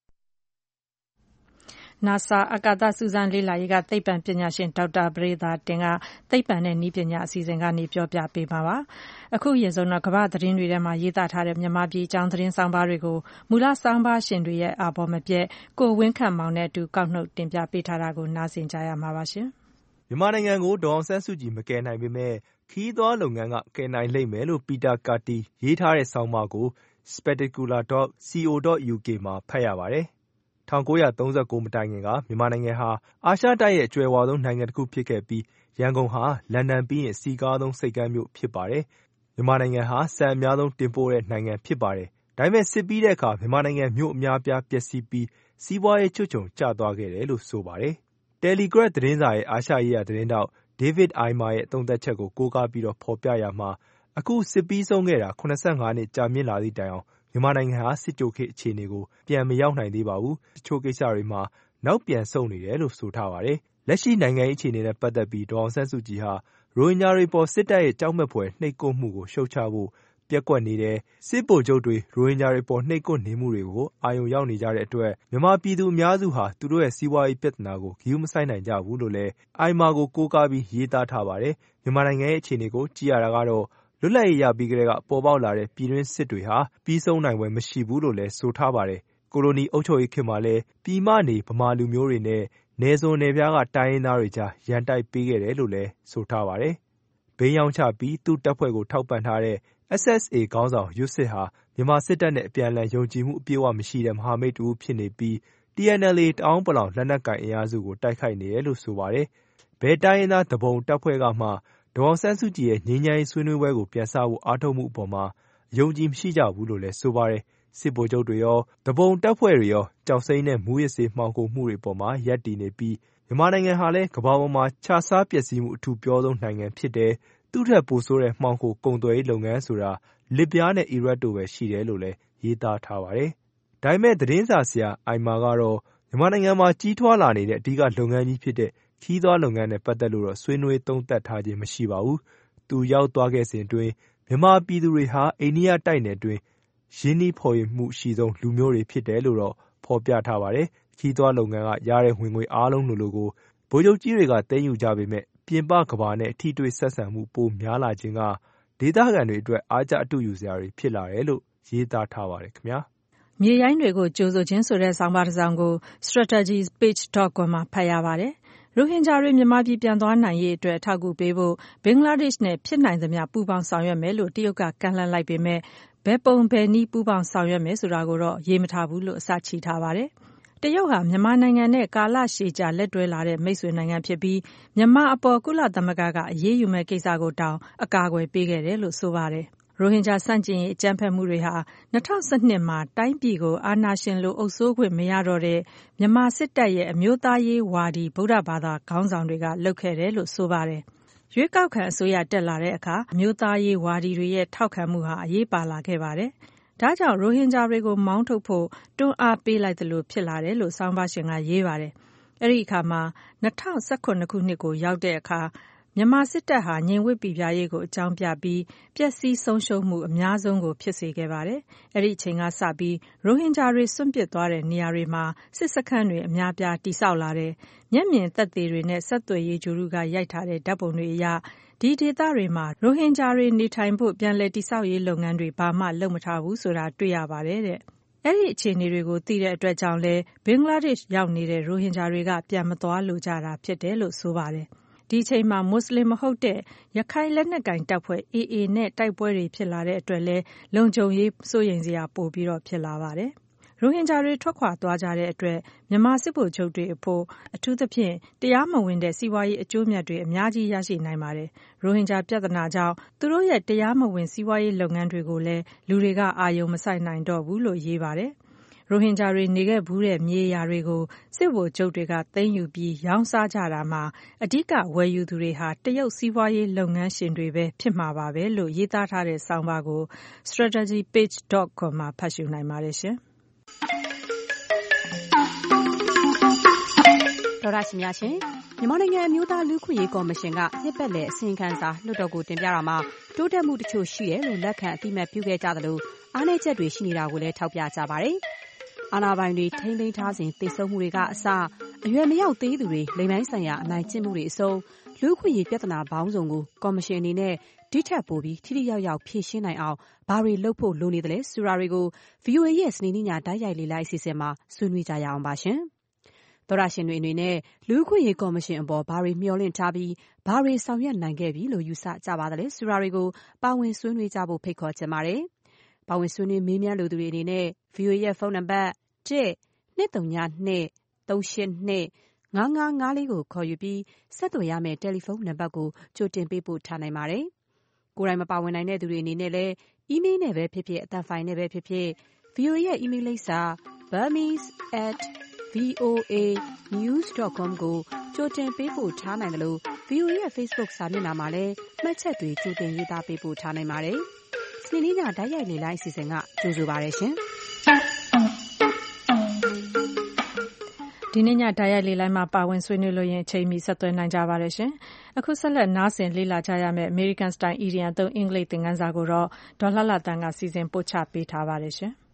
NASA အာကာသစူးစမ်းလေ့လာရေးကသိပ္ပံပညာရှင်ဒေါက်တာပရိသာတင်ကသိပ္ပံနဲ့နည်းပညာအစီအစဉ်ကနေပြောပြပေးပါပါအခုအရင်ဆုံးတော့ကမ္ဘာသတင်းတွေထဲမှာရေးသားထားတဲ့မြန်မာပြည်အကြောင်းသတင်းဆောင်ပါတွေကိုမူလဆောင်ပါရှင်တွေရဲ့အာဘော်မပြည့်ကိုဝင်းခန့်မောင်နဲ့အတူကောက်နှုတ်တင်ပြပေးထားတာကိုနားဆင်ကြရမှာပါရှင်မြန်မာနိုင်ငံကိုဒေါ်အောင်ဆန်းစုကြည်မကယ်နိုင်ပေမဲ့ခီးသွွားလုပ်ငန်းကကယ်နိုင်လိမ့်မယ်လို့ပီတာကာတီရေးထားတဲ့ဆောင်းပါးကို spectacular dot co dot u k မှာဖတ်ရပါတယ်၁၉၃၉မတိုင်ခင်ကမြန်မာနိုင်ငံဟာအာရှတိုက်ရဲ့အကြွယ်ဝဆုံးနိုင်ငံတစ်ခုဖြစ်ခဲ့ပြီးရန်ကုန်ဟာလန်ဒန်ပြီးရင်စီးကားဆုံးဆိပ်ကမ်းမြို့ဖြစ်ပါတယ်မြန်မာနိုင်ငံဟာဆန်အများဆုံးတင်ပို့တဲ့နိုင်ငံဖြစ်ပါတယ်ဒါပေမဲ့စစ်ပြီးတဲ့အခါမြန်မာနိုင်ငံမြို့အများပြားပျက်စီးပြီးစီးပွားရေးချွတ်ချုံကျသွားခဲ့တယ်လို့ဆိုပါတယ် Telegraph သတင်းစာရဲ့အာရှရေးရာသတင်းတောက် David Aimer ရဲ့သုံးသပ်ချက်ကိုကိုးကားပြီးတော့ဖော်ပြရမှာအခုစစ်ပြီးဆုံးခဲ့တာ၇၅နှစ်ကြာမြင့်လာသည့်တိုင်အောင်မြန်မာနိုင်ငံဟာစစ်ကြိုခေတ်အခြေအနေကိုပြန်မရောက်နိုင်သေးပါဘူး။တချို့ကိစ္စတွေမှာနောက်ပြန်ဆုတ်နေတယ်လို့ဆိုထားပါတယ်။လက်ရှိနိုင်ငံရေးအခြေအနေနဲ့ပတ်သက်ပြီးဒေါ်အောင်ဆန်းစုကြည်ဟာရိုဟင်ဂျာတွေပေါ်စစ်တပ်ရဲ့ကြောက်မက်ဖွယ်နှိပ်ကွပ်မှုကိုရှုတ်ချဖို့ပျက်ကွက်နေတယ်။စစ်ဗိုလ်ချုပ်တွေရိုဟင်ဂျာတွေပေါ်နှိပ်ကွပ်နေမှုတွေကိုအာရုံရောက်နေကြတဲ့အတွက်မြန်မာပြည်သူအများစုဟာသူတို့ရဲ့စီးပွားရေးပြဿနာကိုဂရုမစိုက်နိုင်ကြဘူးလို့လည်းအိုင်မာကိုကိုးကားပြီးရေးသားထားပါတယ်။မြန်မာနိုင်ငံရဲ့အခြေအနေကိုကြည့်ရတာကတော့လွတ်လပ်ရေးရပြီးကတည်းကပေါ်ပေါက်လာတဲ့ပြည်တွင်းစစ်တွေဟာပြီးဆုံးနိုင်ပွဲမရှိဘူးလို့လည်းဆိုထားပါတယ်။ကိုလိုနီအုပ်ချုပ်ရေးခေတ်မှာလည်းပြည်မနေဗမာလူမျိုးတွေနဲ့နယ်စွန်နယ်ဖျားကတိုင်းရင်းသားတွေကြားရန်တိုက်ပေးခဲ့တယ်လို့လည်းဆိုထားပါတယ်။ဘိန်းရောင်းချပြီးသူ့တပ်ဖွဲ့ကိုထောက်ပံ့ထားတဲ့ S S A ခေါင်းဆောင်ရွတ်စစ်ဟာမြန်မာစစ်တပ်နဲ့အပြန်အလှန်ယုံကြည်မှုအပြည့်အဝမရှိတဲ့မဟာမိတ်တူဖြစ်နေပြီး T N L A တအောင်းပလောင်လက်နက်ကိုင်အင်အားစုကိုတိုက်ခိုက်နေတယ်လို့ဆိုပါတယ်။ဘယ်တိုင်းရင်းသားတပုံတပ်ဖွဲ့ကမှဒေါ်အောင်ဆန်းစုကြည်ရဲ့ငြိမ်းချမ်းရေးဆွေးနွေးပွဲကိုပြန်စဖို့အားထုတ်မှုအပေါ်မှာအယုံကြည်မရှိကြဘူးလို့လည်းဆိုပါတယ်။စစ်ဗိုလ်ချုပ်တွေရောတပုံတပ်ဖွဲ့တွေရောကြောက်စိမ့်တဲ့မူးယစ်ဆေးမှောင်ခိုမှုတွေပေါ်မှာရပ်တည်နေပြီးမြန်မာနိုင်ငံဟာလည်းကမ္ဘာပေါ်မှာခြစားပျက်စီးမှုအထူးပြောဆုံးနိုင်ငံဖြစ်တယ်။သူ့ထက်ပိုဆိုးတဲ့မှောင်ခိုကုန်သွယ်ရေးလုပ်ငန်းဆိုတာလစ်ပြားနဲ့အီရတ်တို့ပဲရှိတယ်လို့လည်းရေးသားထားပါတယ်။ဒါပေမဲ့သတင်းစာဆရာအိုင်မာကတော့မြန်မာနိုင်ငံမှာကြီးထွားလာနေတဲ့အဓိကလုပ်ငန်းကြီးဖြစ်တဲ့ခီးသွွားလုပ်ငန်းနဲ့ပတ်သက်လို့တော့ဆွေးနွေးသုံးသပ်ထားခြင်းမရှိပါဘူး။သူရောက်သွားခဲ့စဉ်အတွင်းမြန်မာပြည်သူတွေဟာအိန္ဒိယတိုက်နယ်အတွင်းရင်းနှီးဖော်ယူမှုရှိဆုံးလူမျိုးတွေဖြစ်တယ်လို့တော့ဖော်ပြထားပါတယ်။ခီးသွွားလုပ်ငန်းကရတဲ့ဝင်ငွေအားလုံးလိုလိုကိုဗိုလ်ချုပ်ကြီးတွေကသိမ်းယူကြပေမဲ့ပြင်ပကမ္ဘာနဲ့ထိတွေ့ဆက်ဆံမှုပိုများလာခြင်းကဒေသခံတွေအတွက်အားကျအတူယူစရာတွေဖြစ်လာတယ်လို့ရေးသားထားပါတယ်ခင်ဗျာ။မြေရိုင်းတွေကိုကြိုဆိုခြင်းဆိုတဲ့ဆောင်းပါးတစ်စောင်ကို strategies page dot com မှာဖတ်ရပါတယ်။ရိုဟင်ဂျာတွေမြန်မာပြည်ပြန်သွားနိုင်ရေးအတွက်အထောက်အကူပေးဖို့ဘင်္ဂလားဒေ့ရှ်နဲ့ဖြစ်နိုင်သမျှပူးပေါင်းဆောင်ရွက်မယ်လို့တရုတ်ကကမ်းလှမ်းလိုက်ပေမဲ့ဘယ်ပုံဘယ်နည်းပူးပေါင်းဆောင်ရွက်မယ်ဆိုတာကိုတော့ရေးမထားဘူးလို့အစချီထားပါတယ်။တရုတ်ဟာမြန်မာနိုင်ငံနဲ့ကာလရှည်ကြာလက်တွဲလာတဲ့မိတ်ဆွေနိုင်ငံဖြစ်ပြီးမြန်မာအပေါ်ကုလသမဂ္ဂကအရေးယူမဲ့ကိစ္စကိုတောင်အကာအကွယ်ပေးခဲ့တယ်လို့ဆိုပါတယ်။ရိုဟင်ဂျာဆန့်ကျင်ရေးအကြမ်းဖက်မှုတွေဟာ၂၀၁၂မှာတိုင်းပြည်ကိုအာဏာရှင်လိုအုပ်စိုးခွင့်မရတော့တဲ့မြန်မာစစ်တပ်ရဲ့အမျိုးသားရေးဝါဒီဗုဒ္ဓဘာသာခေါင်းဆောင်တွေကလုပ်ခဲ့တယ်လို့ဆိုပါတယ်။ရွေးကောက်ခံအစိုးရတက်လာတဲ့အခါအမျိုးသားရေးဝါဒီတွေရဲ့ထောက်ခံမှုဟာအရေးပါလာခဲ့ပါတယ်။ဒါကြောင့်ရိုဟင်ဂျာတွေကိုမောင်းထုတ်ဖို့တွန်းအားပေးလိုက်သလိုဖြစ်လာတယ်လို့ဆောင်းပါးရှင်ကရေးပါတယ်။အဲဒီအခါမှာ၂၀၁၇ခုနှစ်ကိုရောက်တဲ့အခါမြန်မာစစ်တပ်ဟာငြိမ်ဝှက်ပိပြားရေးကိုအကြောင်းပြပြီးပျက်စီးဆုံးရှုံးမှုအများဆုံးကိုဖြစ်စေခဲ့ပါတယ်။အဲဒီအချိန်ကစပြီးရိုဟင်ဂျာတွေစွန့်ပစ်သွားတဲ့နေရာတွေမှာစစ်စခန်းတွေအများပြားတည်ဆောက်လာတယ်။မျက်မြင်သက်သေတွေနဲ့ဆက်သွယ်ရေးဂျိုရုကရိုက်ထားတဲ့ဓာတ်ပုံတွေအရဒီဒေသတွေမှာရိုဟင်ဂျာတွေနေထိုင်ဖို့ပြန်လည်တည်ဆောက်ရေးလုပ်ငန်းတွေဘာမှလုပ်မထားဘူးဆိုတာတွေ့ရပါတယ်တဲ့။အဲဒီအခြေအနေတွေကိုသိတဲ့အတွက်ကြောင့်လဲဘင်္ဂလားဒေ့ရှ်ရောက်နေတဲ့ရိုဟင်ဂျာတွေကပြန်မသွားလိုကြတာဖြစ်တယ်လို့ဆိုပါတယ်။ဒီအချိန်မှာမွတ်စလင်မဟုတ်တဲ့ရခိုင်လက်နက်ကိုင်တပ်ဖွဲ့ အေအေ နဲ့တိုက်ပွဲတွေဖြစ်လာတဲ့အတွက်လဲလုံခြုံရေးစိုးရိမ်စရာပိုပြီးတော့ဖြစ်လာပါတယ်။ရိုဟင်ဂျာတွေထွက်ခွာသွားကြတဲ့အတွက်မြန်မာစစ်ဗိုလ်ချုပ်တွေအဖို့အထူးသဖြင့်တရားမဝင်တဲ့စီးပွားရေးအကျိုးမြတ်တွေအများကြီးရရှိနိုင်ပါတယ်။ရိုဟင်ဂျာပြဿနာကြောင့်သူတို့ရဲ့တရားမဝင်စီးပွားရေးလုပ်ငန်းတွေကိုလည်းလူတွေကအာရုံမစိုက်နိုင်တော့ဘူးလို့ရေးပါတယ်။ရိုဟင်ဂျာတွေနေခဲ့ဘူးတဲ့မြေယာတွေကိုစစ်ဗိုလ်ချုပ်တွေကသိမ်းယူပြီးရောင်းစားကြတာမှာအဓိကဝယ်ယူသူတွေဟာတရုတ်စီးပွားရေးလုပ်ငန်းရှင်တွေပဲဖြစ်မှာပါပဲလို့ရေးသားထားတဲ့ဆောင်းပါးကို strategy page dot com မှာဖတ်ရှုနိုင်ပါတယ်ရှင်။ဒေါ်ရရှင်များရှင်မြန်မာနိုင်ငံအမျိုးသားလူ့ခွင့်ရေးကော်မရှင်ကနှစ်ပတ်လည်အစီရင်ခံစာလွှတ်တော်ကိုတင်ပြတာမှာတိုးတက်မှုတချို့ရှိတယ်လို့လက်ခံအသိအမှတ်ပြုခဲ့ကြသလိုအားနည်းချက်တွေရှိနေတာကိုလည်းထောက်ပြကြပါတယ်။အာဏာပိုင်တွေထိန်းသိမ်းထားစဉ်သေဆုံးမှုတွေကအစအရွယ်မရောက်သေးသူတွေလိမ်ပိုင်းဆိုင်ရာအနိုင်ကျင့်မှုတွေအစုံလူ့ခွင့်ရေးပြဿနာပေါင်းစုံကိုကော်မရှင်အနေနဲ့ဒီထက်ပိုပြီးထိထိရောက်ရောက်ဖြေရှင်းနိုင်အောင်ဘာတွေလုပ်ဖို့လိုနေသလဲဆိုတာတွေကို ဗီအိုအေ ရဲ့စနေနေ့ညတိုက်ရိုက်လေ့လာအစီအစဉ်မှာဆွေးနွေးကြရအောင်ပါရှင်။သောရရှင်တွေအနေနဲ့လူ့ခွင့်ရေးကော်မရှင်အပေါ်ဘာတွေမျှော်လင့်ထားပြီးဘာတွေဆောင်ရွက်နိုင်ခဲ့ပြီလို့ယူဆကြပါသလဲဆိုတာတွေကိုပါဝင်ဆွေးနွေးကြဖို့ဖိတ်ခေါ်ချင်ပါတယ်။ပါဝင်ဆွေးနွေးမေးမြန်းလိုသူတွေအနေနဲ့ ဗီအိုအေ ရဲ့ဖုန်းနံပါတ်တစ် နှစ် သုံး ည နှစ် သုံး ရှစ် နှစ် ငါး ငါး ငါး လေးကိုခေါ်ယူပြီးဆက်သွယ်ရမယ့်တယ်လီဖုန်းနံပါတ်ကိုကြိုတင်ပေးပို့ထားနိုင်ပါတယ်။ကိုယ်တိုင်မပါဝင်နိုင်တဲ့သူတွေအနေနဲ့လည်းအီးမေးလ်နဲ့ပဲဖြစ်ဖြစ်အသံဖိုင်နဲ့ပဲဖြစ်ဖြစ် ဗီအိုအေ ရဲ့အီးမေးလ်လိပ်စာ burmese at voa news dot com ကိုကြိုတင်ပေးပို့ထားနိုင်တယ်လို့ ဗီအိုအေ ရဲ့ Facebook စာမျက်နှာမှာလည်းမှတ်ချက်တွေကြိုတင်ရေးသားပေးပို့ထားနိုင်ပါတယ်။စနေနေ့ညတိုက်ရိုက်လေ့လာအစီအစဉ်ကကြိုဆိုပါရရှင်။ဒီနေ့ညတိုက်ရိုက်လေ့လာမှာပါဝင်ဆွေးနွေးလို့ရင်အချိန်မီဆက်သွယ်နိုင်ကြပါတယ်ရှင်။အခုဆက်လက်နားဆင်လေ့လာကြရမယ့် American Style Idiom သုံးအင်္ဂလိပ်သင်ခန်းစာကိုတော့ဒေါ်လှလှတန်းကစီစဉ်ပို့ချပေးထားပါတယ်ရှင်။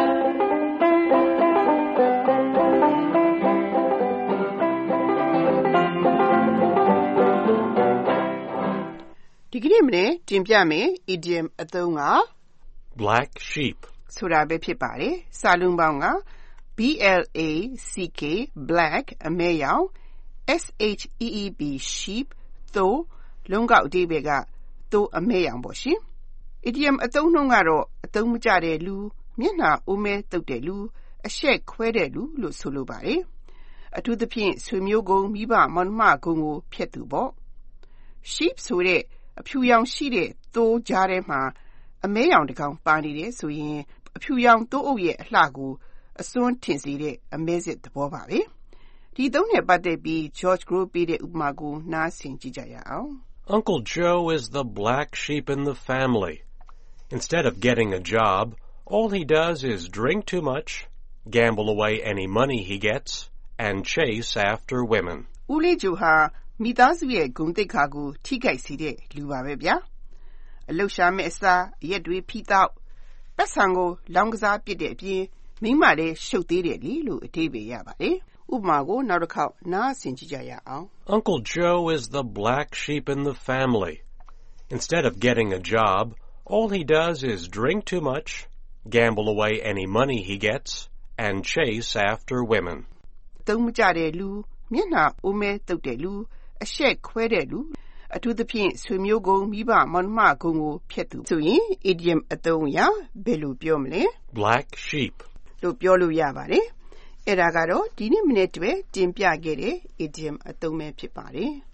ဒီကနေ့မနေ့တင်ပြမယ် idiom အသုံးက black sheep ဆိုတာပဲဖြစ်ပါတယ်။စာလုံးပေါင်းက B L A C K black အမဲရောင် S H E E B sheep သို့လုံးကောက်အဓိပ္ပာယ်ကသို့အမဲရောင်ပေါ့ရှင်။ idiom အသုံးနှုန်းကတော့အသုံးမကျတဲ့လူမျက်နှာအိုးမဲတုပ်တဲ့လူအရှက်ခွဲတဲ့လူလို့ဆိုလိုပါတယ်။အထူးသဖြင့်ဆွေမျိုးကုန်းမိဘမောင်နှမကုန်းကိုဖျက်သူပေါ့။ sheep ဆိုတဲ့အဖြူရောင်ရှိတဲ့သိုးကြားထဲမှာအမဲရောင်တစ်ကောင်ပါနေတယ်ဆိုရင်အဖြူရောင်သိုးအုပ်ရဲ့အလှကိုအစွန်းထင်စေတဲ့အမဲစစ်သဘောပါပဲ။ဒီသုံးနဲ့ပတ်သက်ပြီး George Grow ပေးတဲ့ဥပမာကိုနားဆင်ကြည့်ကြရအောင်။ Uncle Joe is the black sheep in the family. Instead of getting a job, all he does is drink too much, gamble away any money he gets, and chase after women. ဦးလေးဂျိုဟာမိသားစုရဲ့ဂုဏ်သိက္ခာကိုထိခိုက်စေတဲ့လူပါပဲဗျာ။အလှရှာမဲ့အစားအရက်တွေဖိတောက်ပတ်စံကိုလောင်းကစားပစ်တဲ့အပြင်မိမလည်းရှုပ်သေးတယ်လေလို့အဓိပ္ပာယ်ရပါတယ်။ဥပမာကိုနောက်တစ်ခေါက်နားဆင်ကြည့်ကြရအောင်။ Uncle Joe is the black sheep in the family. Instead of getting a job, all he does is drink too much, gamble away any money he gets, and chase after women. သုံးမကျတဲ့လူမျက်နှာအိုးမဲတုပ်တဲ့လူအရှက်ခွဲတဲ့လူအထူးသဖြင့်ဆွေမျိုးကုန်းမိဘမောင်နှမကုန်းကိုဖျက်သူဆိုရင် idiom အသုံးအရဘယ်လိုပြောမလဲ black sheep လို့ပြောလို့ရပါတယ်။အဲ့ဒါကတော့ဒီနေ့မနေ့တည်းတင်ပြခဲ့တဲ့ idiom အသုံးပဲဖြစ်ပါတယ်။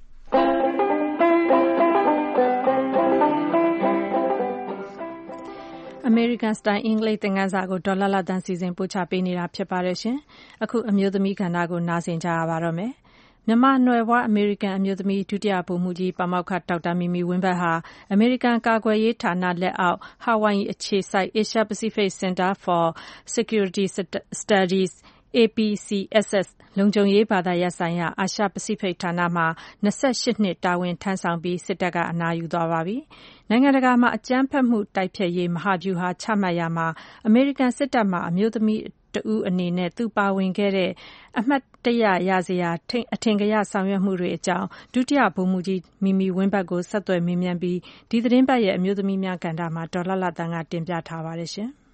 American Style အင်္ဂလိပ်သင်ခန်းစာကိုဒေါ်လှလှတန်းစီစဉ်ပို့ချပေးနေတာဖြစ်ပါတယ်ရှင်။အခုအမျိုးသမီးကဏ္ဍကိုနားဆင်ကြရပါတော့မယ်။မြန်မာနွယ်ဖွားအမေရိကန်အမျိုးသမီးဒုတိယဗိုလ်မှူးကြီးပါမောက္ခဒေါက်တာမီမီဝင်းဘတ်ဟာအမေရိကန်ကာကွယ်ရေးဌာနလက်အောက်ဟာဝိုင်အခြေစိုက် Asia Pacific Center for Security Studies A P C S S လုံခြုံရေးဘာသာရပ်ဆိုင်ရာအာရှပစိဖိတ်ဌာနမှာ၂၈နှစ်တာဝန်ထမ်းဆောင်ပြီးစစ်တပ်ကအနားယူသွားပါပြီ။နိုင်ငံတကာမှာအကြမ်းဖက်မှုတိုက်ဖျက်ရေးမဟာဗျူဟာချမှတ်ရာမှာအမေရိကန်စစ်တပ်မှာအမျိုးသမီးတဦးအနေနဲ့သူပါဝင်ခဲ့တဲ့အမှတ်တရရစရာအထင်ကရဆောင်ရွက်မှုတွေအကြောင်းဒုတိယဗိုလ်မှူးကြီးမီမီဝင်းဘတ်ကိုဆက်သွယ်မေးမြန်းပြီးဒီသတင်းပတ်ရဲ့အမျိုးသမီးများကဏ္ဍမှာဒေါ်လှလှသန်းကတင်ပြထားပါတယ်ရှင်။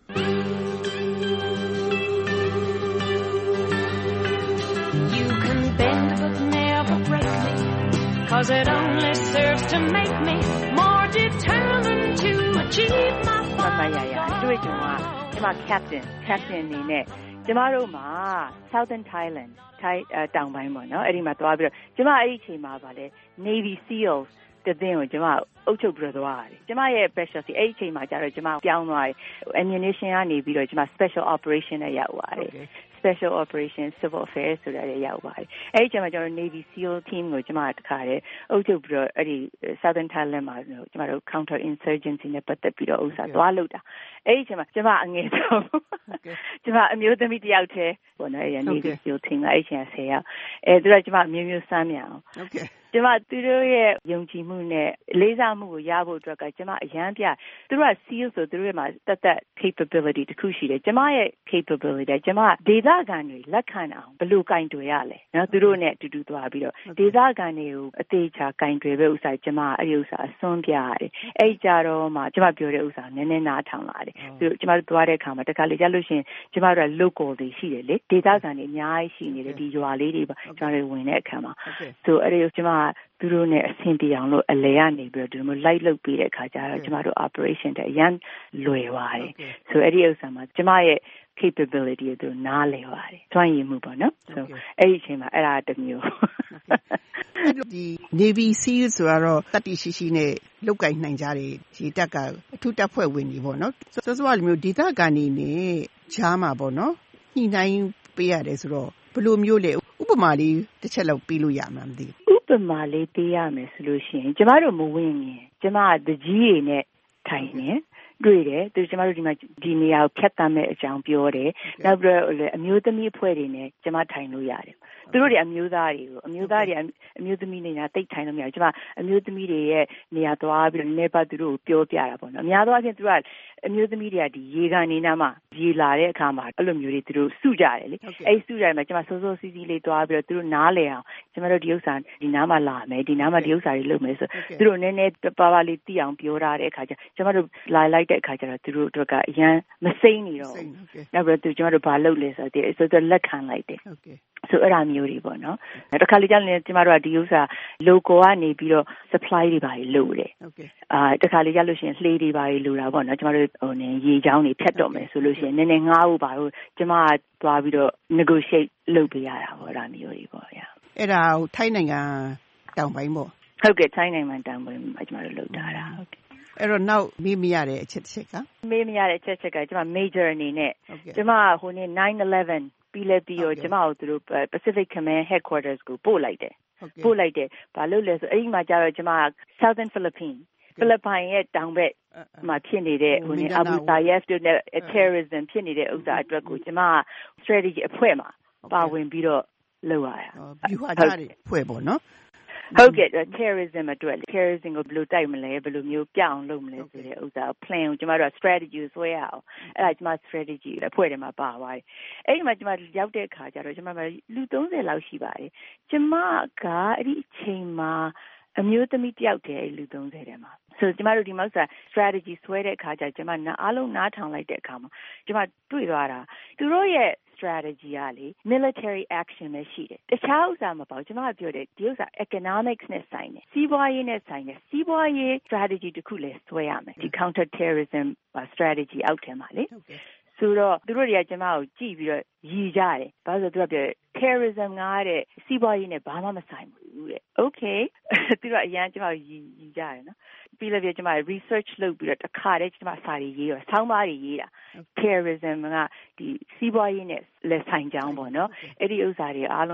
Cause it only serves to make me more determined to achieve my fun. ရရတွေ့ကြုံကကျမ captain captain အနေနဲ့ကျမတို့မှာ Southern Thailand ထိုင်းတောင်ပိုင်းပေါ့နော်အဲ့ဒီမှာသွားပြီးတော့ကျမအဲ့ဒီအချိန်မှာဗာလဲ Navy SEALs တသင်းကိုကျမအုပ်ချုပ်ပြီးတော့သွားရတယ်ကျမရဲ့ specialty အဲ့ဒီအချိန်မှာကျတော့ကျမပြောင်းသွားတယ် ammunition ကနေပြီးတော့ကျမ special operation နဲ့ရောက်သွားတယ်Special Operation Civil Affairs ဆိုတာလည်းရောက်ပါတယ်။အဲဒီအချိန်မှာကျွန်တော် Navy SEAL team ကိုကျွန်မတခါတည်းအုပ်ချုပ်ပြီးတော့အဲ့ဒီ Southern Thailand မှာကျွန်မတို့ counter insurgency နဲ့ပတ်သက်ပြီးတော့ဥစ္စာသွားလုပ်တာ။အဲဒီအချိန်မှာကျွန်မအငယ်ဆုံးကျွန်မအမျိုးသမီးတစ်ယောက်တည်းပေါ့နော်အဲ့ဒီ Navy SEAL team ကအဲ့ဒီအချိန်ဆယ်ယောက်အဲသူကကျွန်မအမျိုးမျိုးစမ်းမြအောင်။ Okay ကျွန်မသူတို့ရဲ့ယုံကြည်မှုနဲ့လေးစားမှုကိုရဖို့အတွက်ကကျွန်မအရန်ပြသူတို့က SEAL ဆိုသူတို့ရဲ့မှာတက်တက် capability တခုရှိတယ်ကျွန်မရဲ့ capability ကကျွန်မဒေသခံတွေလက်ခံအောင်ဘယ်လိုကင်တွယ်ရလဲနော်သူတို့နဲ့အတူတူသွားပြီးတော့ဒေသခံတွေကိုအသေးချာကင်တွယ်ပဲဥစ္စာကျွန်မအဲ့ဒီဥစ္စာအစွန်းပြရတယ်အဲ့ကြတော့မှကျွန်မပြောတဲ့ဥစ္စာနည်းနည်းနားထောင်လာတယ်သူတို့ကျွန်မတို့သွားတဲ့အခါမှာတခါလေကြလို့ရှိရင်ကျွန်မတို့က local တွေရှိတယ်လေဒေသခံတွေအများကြီးရှိနေတယ်ဒီရွာလေးတွေပါကျွန်တော်တို့ဝင်တဲ့အခါမှာဆိုအဲ့ဒီကျွန်မသူတို့နဲ့အဆင်ပြေအောင်လို့အလဲကနေပြီးတော့ဒီလို light လုပ်ပေးတဲ့အခါကျတော့ကျွန်မတို့ operation တဲ့အရန်လွယ်ပါတယ်ဆိုအဲ့ဒီဥစ္စာမှာကျွန်မရဲ့ capability ကိုသူနားလည်ပါတယ်တွန်းရည်မှုပေါ့နော်ဆိုအဲ့ဒီအချိန်မှာအဲ့ဒါတစ်မျိုးဒီ Navy SEAL ဆိုတော့တတိရှိရှိနဲ့လောက်ကင်နိုင်ကြတယ်ဒီတက်ကအထူးတပ်ဖွဲ့ဝင်တွေပေါ့နော်စောစောကလိုမျိုးဒေသခံတွေနဲ့ဂျားမှာပေါ့နော်ညှိနှိုင်းပေးရတယ်ဆိုတော့ဘယ်လိုမျိုးလဲဥပမာလေးတစ်ချက်လောက်ပေးလို့ရမှာမသိဘူးဥပမာလေးပေးရမယ်ဆိုလို့ရှိရင်ကျမတို့မဝင်ရင်ကျမကတကြီးတွေနဲ့ထိုင်နေတွေ့တယ်သူကျမတို့ဒီမှာဒီနေရာကိုဖြတ်တမ်းမဲ့အကြောင်းပြောတယ်နောက်ပြီးတော့အမျိုးသမီးအဖွဲ့တွေနဲ့ကျမထိုင်လို့ရတယ်သူတို့တွေအမျိုးသားတွေကိုအမျိုးသားတွေအမျိုးသမီးတွေနဲ့တိတ်ထိုင်လို့မရဘူးကျမအမျိုးသမီးတွေရဲ့နေရာသွားပြီးတော့နေပါသူတို့ကိုပြောပြတာပေါ့နော်အများသောအားဖြင့်သူကအမျိုးသမီးတွေကဒီရေကန်နေနားမှာရေလာတဲ့အခါမှာအဲ့လိုမျိုးတွေသူတို့စုကြတယ်လေအဲ့စုကြတယ်မှာကျမစိုးစိုးစီးစီးလေးသွားပြီးတော့သူတို့နားလည်အောင်ကျမတို့ဒီဥစ္စာဒီနားမှာလာမယ်ဒီနားမှာဒီဥစ္စာတွေလုပ်မယ်ဆိုသူတို့နည်းနည်းပါပါလေးသိအောင်ပြောထားတဲ့အခါကျကျမတို့လာလိုက်တဲ့အခါကျတော့သူတို့တို့ကအရန်မစိမ့်နေတော့နောက်ပြီးတော့သူကျမတို့ဘာလုပ်လဲဆိုတော့ဆိုတော့လက်ခံလိုက်တယ်ဆိုအဲ့ဒါမျိုးတွေပေါ့နော်တခါလေကြောင့်လည်းကျမတို့ကဒီဥစ္စာ local ကနေပြီးတော့ supply တွေပါလို့တယ်အာတခါလေကြောင့်လို့ရှိရင်လှေတွေပါလို့တာပေါ့နော်ကျမတို့ဟိုနေရေချောင်းတွေဖြတ်တော့မယ်ဆိုလို့ရှိရင်နည်းနည်းငားဖို့ပါလို့ကျမကသွားပြီးတော့ negotiate လုပ်ပေးရတာပေါ့အဲ့ဒါမျိုးတွေပေါ့ဗျာအဲ့ဒါဟိုထိုင်းနိုင်ငံတောင်ပိုင်းပေါ့ဟုတ်ကဲ့ထိုင်းနိုင်ငံတောင်ပိုင်းမှာကျမတို့လုပ်တာတာဟုတ်ကဲ့အဲ့တော့နောက်မေးမရတဲ့အချက်တစ်ချက်ကမေးမရတဲ့အချက်ချက်ကကျမ major အနေနဲ့ကျမဟိုနေ nine elevenပြီးလဲပြီးတော့ကျမတို့သူတို့ Pacific Command Headquarters ကိုပို့လိုက်တယ်ပို့လိုက်တယ်ဘာလို့လဲဆိုအဲ့ဒီမှာကျတော့ကျမ Southern Philippines ဖိလစ်ပိုင်ရဲ့တောင်ဘက်မှာဖြစ်နေတဲ့ဟိုနေ Abu Sayyaf တို့နဲ့ terrorism ဖြစ်နေတဲ့ဥစ္စာအတွက်ကိုကျမ strategy အဖွဲ့မှာပါဝင်ပြီးတော့လုပ်ရတာဗျူဟာချတဲ့အဖွဲ့ပေါ့နော်ဟုတ်ကဲ့ terrorism အတွက် terrorism ကိုဘယ်လိုတိုက်မလဲဘယ်လိုမျိုးပြအောင်လုပ်မလဲဆိုတဲ့ဥစ္စာ plan ကိုကျမတို့ strategy ကိုဆွဲရအောင်အဲ့ဒါကျမ strategy အဖွဲ့ထဲမှာပါသွားတယ်အဲ့ဒီမှာကျမရောက်တဲ့အခါကျတော့ကျမလူthirtyလောက်ရှိပါတယ်ကျမကအဲ့ဒီအချိန်မှာအမျိုးသမီးတယောက်တည်းလူthirtyထဲမှာဆိုကျမတို့ဒီမှာဥစ္စာ strategy ဆွဲတဲ့အခါကျကျမအားလုံးနားထောင်လိုက်တဲ့အခါမှာကျမတွေ့သွားတာသူတို့ရဲ့ strategy ကလေ military action ပဲရှိတယ်တခြားဥစ္စာမပေါ့ကျမကပြောတယ်ဒီဥစ္စာ economics နဲ့ဆိုင်တယ်စီးပွားရေးနဲ့ဆိုင်တယ်စီးပွားရေး strategy တခုလည်းဆွဲရမယ်ဒီ counter terrorism strategy အောက်ထဲမှာလေဆိုတော့သူတို့တွေကကျမကိုကြည့်ပြီးတော့ရည်ကြတယ်ဘာလို့ဆိုတော့သူကပြော terrorism ငါတဲ့စီးပွားရေးနဲ့ဘာမှမဆိုင်ဘူးတဲ့ okay သူတို့ကအရန်ကျမကိုရည်ရည်ကြတယ်နော်ပြီးလည်းပြကျမ research လုပ်ပြီးတော့တခါတည်းကျမစာတွေရေးတော့ဆောင်းပါးတွေရေးတာ terrorism ကဒီစီးပွားရေးနဲ့လက်ဆိုင်ကြောင်းပေါ့နော်အဲ့ဒီဥစ္စာတွေအားလုံးကျမ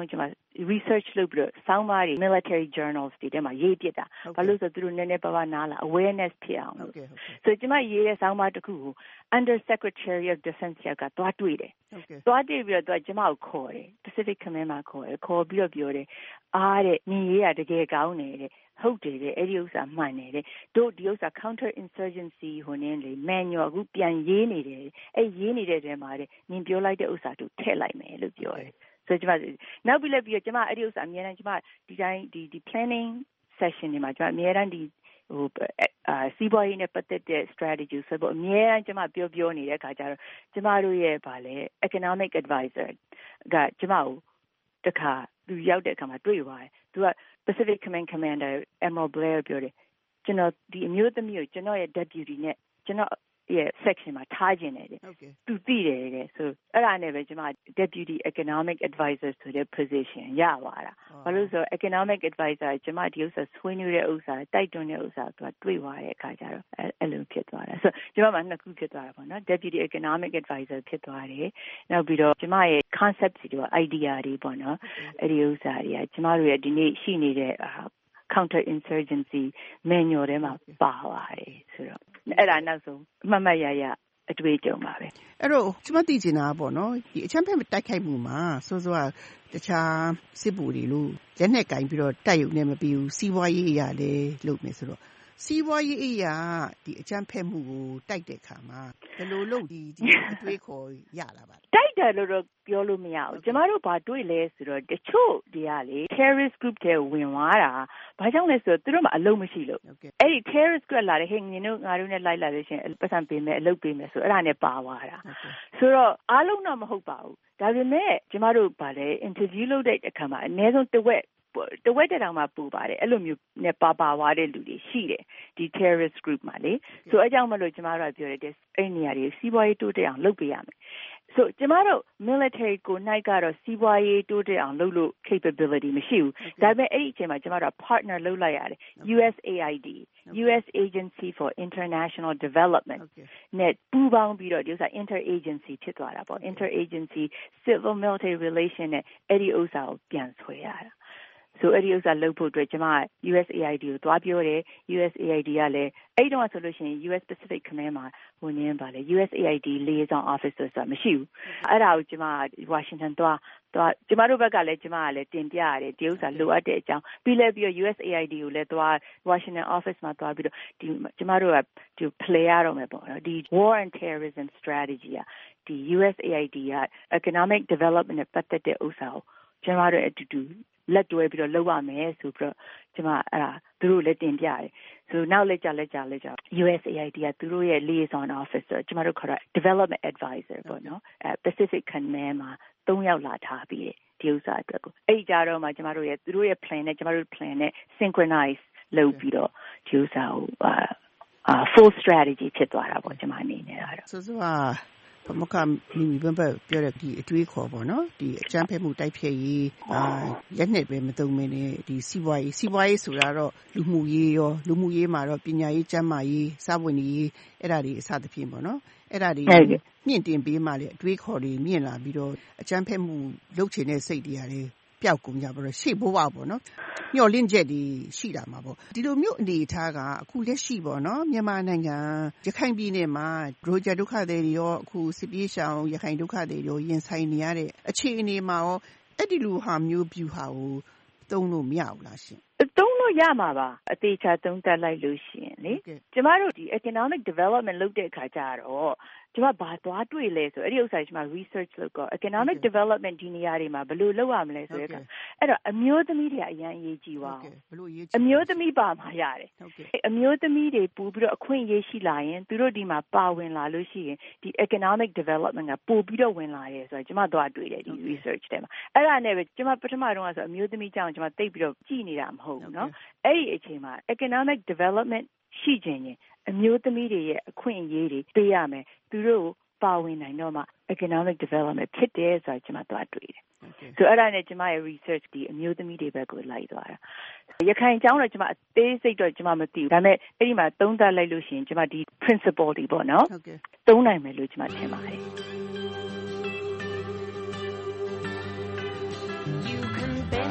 research လုပ်ပြီးတော့ဆောင်းပါးတွေ military journals တွေထဲမှာရေးပြတာဘာလို့ဆိုသူတို့နည်းနည်းပါးပါးနားလာ awareness ဖြစ်အောင်လို့ဆိုကျမရေးတဲ့ဆောင်းပါးတစ်ခုကို Under Secretary of Defense ကသွားတွေ့တယ်သွားတွေ့ပြီးတော့ကျမကိုခေါ်တယ် Pacific Command မှာခေါ်တယ်ခေါ်ပြီးတော့ပြောတယ်အားတဲ့ညီရေးကတကယ်ကောင်းတယ်တဲ့ဟုတ်တယ်တဲ့အဲ့ဒီဥစ္စာမှန်တယ်တဲ့တို့ဒီဥစ္စာ counter insurgency ဟိုနည်းလေ manual အခုပြန်ရေးနေတယ်အဲ့ရေးနေတဲ့တဲမှာတဲ့နင်ပြောလိုက်တဲ့ဥစ္စာတို့ထည့်လိုက်မယ်လို့ပြောတယ်ဆိုကျမနောက်ပြီးလည်းပြီးတော့ကျမအဲ့ဒီဥစ္စာအများနဲ့ကျမဒီတိုင်းဒီဒီ planning session တွေမှာကျမအများနဲ့ဒီဟိုအာစီးပွားရေးနဲ့ပတ်သက်တဲ့ strategy ဆိုတော့အများနဲ့ကျမပြောပြောနေတဲ့အခါကျတော့ကျမတို့ရဲ့ဗာလဲ economic advisor ကကျမကိုတခါသူရောက်တဲ့အခါမှာတွေ့ပါတယ်သူကPacific Command Commander Admiral Blair ပြောတယ်ကျွန်တော်ဒီအမျိုးသမီးကိုကျွန်တော်ရဲ့ deputy နဲ့ကျွန်တော်ရဲ့ section မှာထားခြင်းတယ်သူသိတယ်တဲ့ဆိုအဲ့ဒါနဲ့ပဲကျွန်မ deputy economic advisor ဆိုတဲ့ position ရသွားတာဘာလို့ဆို economic advisor ကျွန်မဒီဥစ္စာဆွေးနွေးတဲ့ဥစ္စာတိုက်တွန်းတဲ့ဥစ္စာသူကတွေ့သွားတဲ့အခါကျတော့အဲ့လိုဖြစ်သွားတာဆိုကျွန်မမှာနှစ်ခုဖြစ်သွားတာပေါ့နော် deputy economic advisor ဖြစ်သွားတယ်နောက်ပြီးတော့ကျွန်မရဲ့ concept တွေ idea တွေပေါ့နော်အဲ့ဒီဥစ္စာတွေကကျွန်မတို့ရဲ့ဒီနေ့ရှိနေတဲ့ counter insurgency manual ထဲမှာပါပါတယ်ဆိုတော့အဲ့ဒါနောက်ဆုံးအမှတ်မှတ်ရရအတွေ့အကြုံပါပဲအဲ့တော့ကျွန်မသိချင်တာပေါ့နော်ဒီအချမ်းဖက်တိုက်ခိုက်မှုမှာစိုးစိုးကတခြားစစ်ဗိုလ်တွေလို့လက်နဲ့ကင်ပြီးတော့တိုက်ရုံနဲ့မပြီးဘူးစီးပွားရေးအရာလည်းလုပ်မယ်ဆိုတော့စီးပွားရေးအရာဒီအချမ်းဖက်မှုကိုတိုက်တဲ့အခါမှာဘယ်လိုလုပ်ဒီဒီအတွေ့အခေါ်ရလာပါလဲတိုက်တယ်လို့တော့ပြောလို့မရဘူးကျမတို့ဘာတွေ့လဲဆိုတော့တချို့တွေကလေ terrorist group တွေဝင်သွားတာဘာကြောင့်လဲဆိုတော့သူတို့မှအလုံးမရှိလို့အဲ့ဒီ terrorist group လာတယ်ဟဲ့ငင်တို့ငါတို့နဲ့လိုက်လာလို့ရှင်ပတ်စံပေးမယ်အလုပ်ပေးမယ်ဆိုအဲ့ဒါနဲ့ပါသွားတာဆိုတော့အားလုံးတော့မဟုတ်ပါဘူးဒါပေမဲ့ကျမတို့ဗာလဲ interview လုပ်တဲ့အခါမှာအနည်းဆုံးတစ်ဝက်တဝက်တောင်မှပူပါတယ်အဲ့လိုမျိုးနဲ့ပါပါသွားတဲ့လူတွေရှိတယ်ဒီ terrorist group မှာလေဆိုအကြောင်းမလို့ကျမတို့ကပြောရတယ်အဲ့နေရာတွေစီးပွားရေးတိုးတက်အောင်လုပ်ပေးရမယ်ဆိုကျမတို့ military ကိုနိုင်ကတော့စီးပွားရေးတိုးတက်အောင်လုပ်လို့ capability မရှိဘူးဒါပေမဲ့အဲ့ဒီအချိန်မှာကျမတို့ partner လုပ်လိုက်ရတယ် U S A I D U S Agency for International Development နဲ့ပူးပေါင်းပြီးတော့ဒီဥစ္စာ interagency ဖြစ်သွားတာပေါ့ interagency civil military relation နဲ့အဲ့ဒီဥစ္စာကိုပြန်ဆွဲရတာဆိုအဲ့ဒီဥစ္စာလုပ်ဖို့အတွက်ကျွန်မ U S A I D ကိုသွားပြောတယ် U S A I D ကလည်းအဲ့ဒီတော့ဆိုလို့ရှိရင် U S Pacific Command မှာဟိုနည်းပါလေ U S A I D liaison officer ဆိုတာမရှိဘူးအဲ့ဒါကိုကျွန်မ Washington သွားသွားကျွန်မတို့ဘက်ကလည်းကျွန်မကလည်းတင်ပြရတယ်ဒီဥစ္စာလိုအပ်တဲ့အကြောင်းပြီးလဲပြီးတော့ U S A I D ကိုလည်းသွား Washington office မှာသွားပြီးတော့ဒီကျွန်မတို့ကဒီ play ရတော့မယ်ပေါ့နော်ဒီ war and terrorism strategy ကဒီ U S A I D က economic development နဲ့ပတ်သက်တဲ့ဥစ္စာကိုကျွန်မတို့အတူတူလက်တွဲပြီးတော့လုပ်ရမယ်ဆိုပြီးတော့ကျွန်မအဲ့ဒါသူတို့လည်းတင်ပြတယ်ဆိုနောက်လက်ကြလက်ကြလက်ကြ U S A I D ကသူတို့ရဲ့ liaison officer ကျွန်မတို့ခေါ်တာ development advisor ပေါ့နော်အဲ Pacific Command မှာသုံးယောက်လာထားပြီးတယ်ဒီဥစ္စာအတွက်ကိုအဲ့ကြတော့မှကျွန်မတို့ရဲ့သူတို့ရဲ့ plan နဲ့ကျွန်မတို့ plan နဲ့ synchronize လုပ်ပြီးတော့ဒီဥစ္စာကိုအာ full strategy ဖြစ်သွားတာပေါ့ကျွန်မအနေနဲ့ကတော့ဆိုဆိုပမကမိမိဘဘပြောတဲ့ဒီအတွေးခေါ်ပေါ့နော်ဒီအကြမ်းဖက်မှုတိုက်ဖျက်ရေးအာလက်နဲ့ပဲမသုံးမင်းနဲ့ဒီစီးပွားရေးစီးပွားရေးဆိုတာတော့လူမှုရေးရောလူမှုရေးမှာတော့ပညာရေးကျန်းမာရေးစာဝန်ရေးအဲ့ဒါတွေအစသဖြင့်ပေါ့နော်အဲ့ဒါတွေမြင့်တင်ပေးမှလေအတွေးခေါ်တွေမြင့်လာပြီးတော့အကြမ်းဖက်မှုလုပ်ချင်တဲ့စိတ်တွေရတယ်ပျောက်ကုန်ကြပါတော့ရှေ့ဘဝပေါ့နော်ညှော်လင့်ချက်တွေရှိတာမှာပေါ့ဒီလိုမျိုးအနေအထားကအခုလက်ရှိပေါ့နော်မြန်မာနိုင်ငံရခိုင်ပြည်နယ်မှာရိုဂျာဒုက္ခသည်တွေရောအခုစစ်ပြေးရှောင်ရခိုင်ဒုက္ခသည်တွေရောရင်ဆိုင်နေရတဲ့အခြေအနေမှာရောအဲ့ဒီလိုဟာမျိုးပြူဟာကိုသုံးလို့မရဘူးလားရှင်သုံးလို့ရမှာပါအသေးချာသုံးသပ်လိုက်လို့ရှိရင်လေကျမတို့ဒီ economic development လုပ်တဲ့အခါကျတော့ကျမဘာသွားတွေ့လဲဆိုအဲ့ဒီဥစ္စာကျမ research လုပ်တော့ economic development ဒီနေရာတွေမှာဘယ်လိုလုပ်ရမလဲဆိုတဲ့အခါအဲ့တော့အမျိုးသမီးတွေအရင်အရေးကြီးသွားအောင်အမျိုးသမီးပါမှာရတယ်အမျိုးသမီးတွေပို့ပြီးတော့အခွင့်အရေးရှိလာရင်သူတို့ဒီမှာပါဝင်လာလို့ရှိရင်ဒီ economic development ကပို့ပြီးတော့ဝင်လာရဲဆိုတော့ကျမသွားတွေ့တယ်ဒီ research ထဲမှာအဲ့ဒါနဲ့ပဲကျမပထမတော့ဆိုအမျိုးသမီးကြောင့်ကျမသိပြီးတော့ကြည်နေတာမဟုတ်ဘူးเนาะအဲ့ဒီအချိန်မှာ economic development ရှိခြင်းရင်အမျိုးသမီးတွေရဲ့အခွင့်အရေးတွေပေးရမယ်သူတို့ပါဝင်နိုင်တော့မှ economic development ဖြစ်တယ်ဆိုတော့ကျွန်မသွားတွေ့တယ်ဆိုအဲ့ဒါနဲ့ကျွန်မရဲ့ research ဒီအမျိုးသမီးတွေဘက်ကိုလိုက်သွားတာရခိုင်အကြောင်းတော့ကျွန်မအသေးစိတ်တော့ကျွန်မမသိဘူးဒါပေမဲ့အဲ့ဒီမှာသုံးသပ်လိုက်လို့ရှိရင်ကျွန်မဒီ principle တွေပေါ့နော်သုံးနိုင်မယ်လို့ကျွန်မထင်ပါတယ် You can bend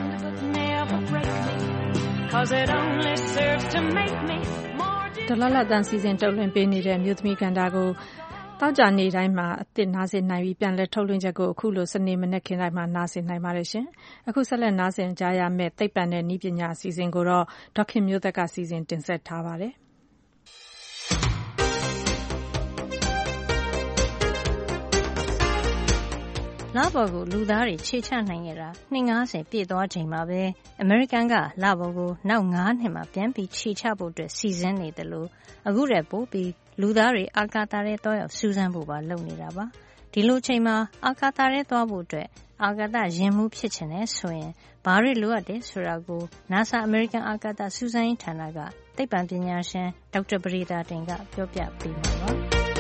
'cause it only serves to make me more ဒလလတန်စီစဉ်ထုတ်လွှင့်ပေးနေတဲ့မြို့သမီးကန္တာကိုတောက်ကြနေတိုင်းမှာအသစ်နားဆင်နိုင်ပြီးပြန်လဲထုတ်လွှင့်ချက်ကိုအခုလိုစနေမနေ့ခင်းတိုင်းမှာနားဆင်နိုင်ပါတယ်ရှင်အခုဆက်လက်နားဆင်ကြရမယ့်သိပ္ပံနဲ့နည်းပညာအစီအစဉ်ကိုတော့ဒေါခင်မျိုးသက်ကစီစဉ်တင်ဆက်ထားပါတယ်လပေါ်ကိုလူသားတွေခြေချနိုင်ခဲ့တာနှစ်ငါးဆယ်ပြည့်သွားချိန်မှာပဲအမေရိကန်ကလပေါ်ကိုနောက်ငါးနှစ်မှာပြန်ပြီးခြေချဖို့အတွက်စီစဉ်နေတယ်လို့အခုတည်းပို့ပြီးလူသားတွေအာကာသထဲသွားရောက်စူးစမ်းဖို့ပါလုပ်နေတာပါဒီလိုချိန်မှာအာကာသထဲသွားဖို့အတွက်အာကာသယာဉ်မှူးဖြစ်ချင်တယ်ဆိုရင်ဘာတွေလိုအပ်တယ်ဆိုတာကို NASA အမေရိကန်အာကာသစူးစမ်းရေးဌာနကသိပ္ပံပညာရှင်ဒေါက်တာပရိသာတင်ကပြောပြပေးမှာပါ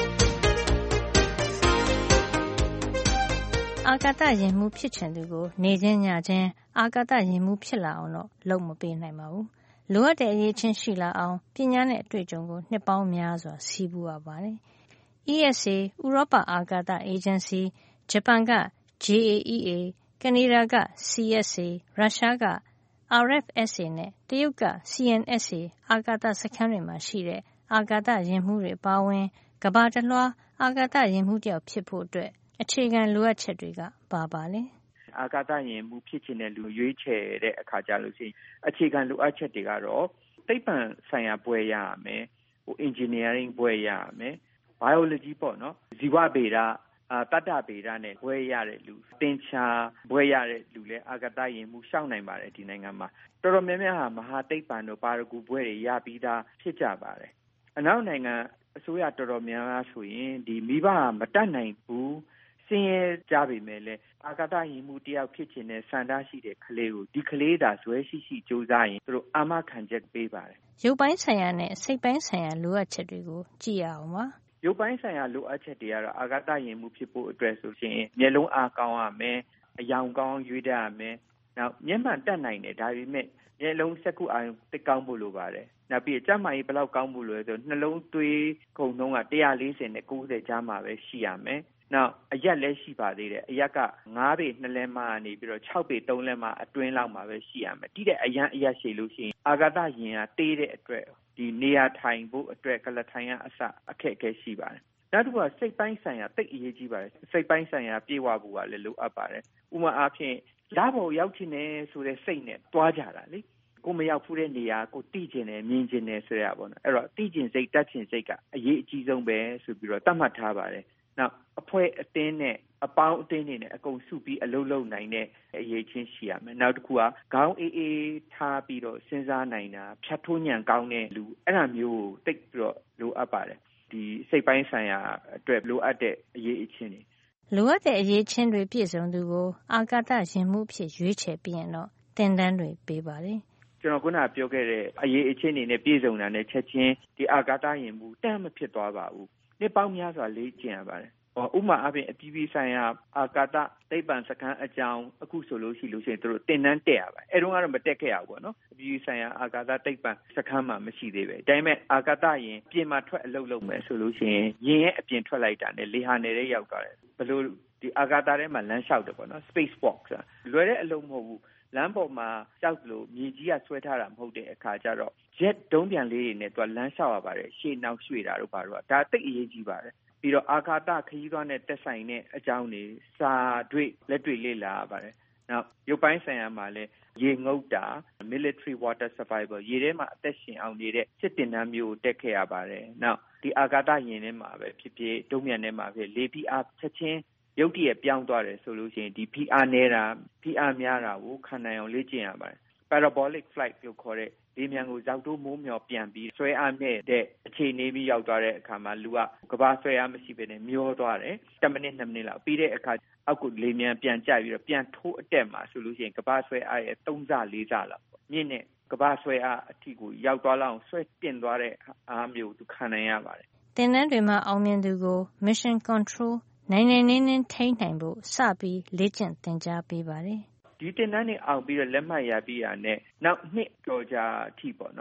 အာကာသယာဉ်မှူးဖြစ်ချင်သူကိုနေချင်းညချင်းအာကာသယာဉ်မှူးဖြစ်လာအောင်တော့လုပ်မပေးနိုင်ပါဘူး။လိုအပ်တဲ့အရေးချင်းရှိလာအောင်ပညာနဲ့အတွေ့အကြုံကိုနှစ်ပေါင်းများစွာစီးပူးရပါတယ်။ E S A ဥရောပအာကာသအေဂျင်စီ၊ဂျပန်က J A E A ၊ကနေဒါက C S A ၊ရုရှားက R F S A နဲ့တရုတ်က C N S A အာကာသစခန်းတွေမှာရှိတဲ့အာကာသယာဉ်မှူးတွေအပါအဝင်ကမ္ဘာတလွှားအာကာသယာဉ်မှူးတယောက်ဖြစ်ဖို့အတွက်အခြေခံလိုအပ်ချက်တွေကပါပါလေအာကာသယာဉ်မှူးဖြစ်ချင်တဲ့လူရွေးချယ်တဲ့အခါကျလို့ရှိရင်အခြေခံလိုအပ်ချက်တွေကတော့သိပ္ပံဆိုင်ရာဘွဲ့ရရမယ်ဟို engineering ဘွဲ့ရရမယ် biology ပေါ့နော်ဇီဝဗေဒအာတတ္တဗေဒနဲ့ဘွဲ့ရတဲ့လူသင်္ချာဘွဲ့ရတဲ့လူလည်းအာကာသယာဉ်မှူးရှောက်နိုင်ပါတယ်ဒီနိုင်ငံမှာတော်တော်များများဟာမဟာသိပ္ပံတို့ပါရဂူဘွဲ့တွေရပြီးသားဖြစ်ကြပါတယ်အနောက်နိုင်ငံအစိုးရတော်တော်များများဆိုရင်ဒီမိဘမတတ်နိုင်ဘူးစင်ရဲကြပေမဲ့လည်းအာကာသယာဉ်မှူးတယောက်ဖြစ်ချင်တဲ့စံထားရှိတဲ့ကလေးကိုဒီကလေးသာဇွဲရှိရှိကြိုးစားရင်သူတို့အာမခံချက်ပေးပါတယ်ရုပ်ပိုင်းဆိုင်ရာနဲ့စိတ်ပိုင်းဆိုင်ရာလိုအပ်ချက်တွေကိုကြည့်ရအောင်ပါရုပ်ပိုင်းဆိုင်ရာလိုအပ်ချက်တွေကတော့အာကာသယာဉ်မှူးဖြစ်ဖို့အတွက်ဆိုရင်မျက်လုံးအားကောင်းရမယ်အယောင်ကောင်းရွေးတတ်ရမယ်နောက်မျက်မှန်တတ်နိုင်တယ်ဒါပေမဲ့မျက်လုံးစက္ကူအာရုံသိကောင်းဖို့လိုပါတယ်နောက်ပြီးကျန်းမာရေးဘယ်လောက်ကောင်းဖို့လိုလဲဆိုနှလုံးသွေးခုန်နှုန်းကone hundred fortyနဲ့ninetyကြားမှာပဲရှိရမယ်နောက်အရက်လည်းရှိပါသေးတယ်အရက်ကfiveပေtwoလက်မကနေပြီးတော့sixပေthreeလက်မအတွင်းလောက်မှာပဲရှိရမယ်တိတဲ့အရန်အရက်ရှိလို့ရှိရင်အာကာသယာဉ်ကတေးတဲ့အတွက်ဒီနေရာထိုင်ဖို့အတွက်ကလထိုင်ရအစအခက်အခဲရှိပါတယ်နောက်တစ်ခုကစိတ်ပိုင်းဆိုင်ရာတိတ်အရေးကြီးပါတယ်စိတ်ပိုင်းဆိုင်ရာပြေဝဖို့ကလည်းလိုအပ်ပါတယ်ဥပမာအားဖြင့်ရဖို့ရောက်ချင်တယ်ဆိုတဲ့စိတ်နဲ့တွားကြတာလေကိုမရောက်ဖူးတဲ့နေရာကိုသိကျင်တယ်မြင်ကျင်တယ်ဆိုရပါတော့အဲ့တော့သိကျင်စိတ်တတ်ကျင်စိတ်ကအရေးအကြီးဆုံးပဲဆိုပြီးတော့သတ်မှတ်ထားပါတယ်နောက်အဖွဲ့အသင်းနဲ့အပေါင်းအသင်းတွေနဲ့အကုန်စုပြီးအလုပ်လုပ်နိုင်တဲ့အရေးချင်းရှိရမယ်နောက်တစ်ခုကခေါင်းအေးအေးထားပြီးတော့စဉ်းစားနိုင်တာဖြတ်ထိုးညံကောင်းတဲ့လူအဲ့ဒါမျိုးကိုတိတ်ပြီးတော့လိုအပ်ပါတယ်ဒီစိတ်ပိုင်းဆိုင်ရာအတွက်လိုအပ်တဲ့အရေးအချင်းတွေလိုအပ်တဲ့အရေးချင်းတွေပြည့်စုံသူကိုအာကာသယာဉ်မှူးဖြစ်ရွေးချယ်ပြီးရင်တော့သင်တန်းတွေပေးပါတယ်ကျွန်တော်ခုနပြောခဲ့တဲ့အရေးအချင်းတွေနဲ့ပြည့်စုံတာနဲ့ချက်ချင်းဒီအာကာသယာဉ်မှူးတန်းမဖြစ်သွားပါဘူးနှစ်ပေါင်းများစွာလေ့ကျင့်ရပါတယ်ဥပမာအပြင်အပြည်ပြည်ဆိုင်ရာအာကာသသိပ္ပံစခန်းအကြောင်းအခုဆိုလို့ရှိလို့ရှိရင်တို့တင်တန်းတက်ရပါတယ်အဲတုန်းကတော့မတက်ခဲ့ရဘူးပေါ့နော်အပြည်ပြည်ဆိုင်ရာအာကာသသိပ္ပံစခန်းမှာမရှိသေးပဲဒါပေမဲ့အာကာသယာဉ်ပြင်မှာထွက်အလုပ်လုပ်မယ်ဆိုလို့ရှိရင်ယာဉ်ရဲ့အပြင်ထွက်လိုက်တာနဲ့လေဟာနယ်ရောက်သွားတယ်ဘယ်လိုဒီအာကာသထဲမှာလမ်းလျှောက်တယ်ပေါ့နော် space walk ဆိုတာလွယ်တဲ့အလုပ်မဟုတ်ဘူးလမ်းပေါ်မှာကြောက်လို့မြေကြီးကဆွဲထားတာမဟုတ်တဲ့အခါကျတော့ jet ဒုံးပြန်လေးတွေနဲ့သူကလမ်းလျှောက်ရပါတယ်ရှေ့နောက်ရွှေ့တာတို့ပါတော့ဒါသိအရေးကြီးပါတယ်ပြီးတော့အာကာသခရီးသွားနဲ့တက်ဆိုင်တဲ့အကြောင်းတွေစာတွေ့လက်တွေ့လေ့လာရပါတယ်နောက်ရုပ်ပိုင်းဆိုင်ရာမှာလည်းရေငုပ်တာ military water survival ရေထဲမှာအသက်ရှင်အောင်နေတဲ့စစ်တင်တန်းမျိုးကိုတက်ခဲ့ရပါတယ်နောက်ဒီအာကာသယာဉ်ထဲမှာပဲဖြစ်ဖြစ်ဒုံးပြန်ထဲမှာဖြစ်လေဖိအားချက်ချင်းရုပ်တရက်ပြောင်းသွားတယ်ဆိုလို့ရှိရင်ဒီဖိအားနေတာဖိအားများတာကိုခံနိုင်အောင်လေ့ကျင့်ရပါတယ် parabolic flight လို့ခေါ်တဲ့လေမြန်ကိုဇောက်တိုးမိုးမျှော်ပြန်ပြီးဆွဲအားနဲ့တဲ့အခြေအနေပြီးရောက်သွားတဲ့အခါမှာလူကကဘာဆွဲအားမရှိဘဲနဲ့မျောသွားတယ်tenမိနစ်twoမိနစ်လောက်ပြီးတဲ့အခါအောက်ကိုလေမြန်ပြန်ကျပြီးတော့ပြန်ထိုးအတက်မှာဆိုလို့ရှိရင်ကဘာဆွဲအားရဲ့threeဆfourဆလောက်မြင့်နဲ့ကဘာဆွဲအားအထိကိုရောက်သွားလောက်ဆွဲတင်သွားတဲ့အားမျိုးသူခံနိုင်ရပါတယ်သင်တန်းတွေမှာအောင်မြင်သူကို mission control နိုင်နိုင်နင်းနင်းထိန်းနိုင်ဖို့စပြီးလေ့ကျင့်သင်ကြားပေးပါတယ်ဒီတင်တန်းတွေအောင်ပြီးတော့လက်မှတ်ရပြီးရနဲ့နောက်နှစ်တော်ကြာအထိပေါ့နော်ဒီ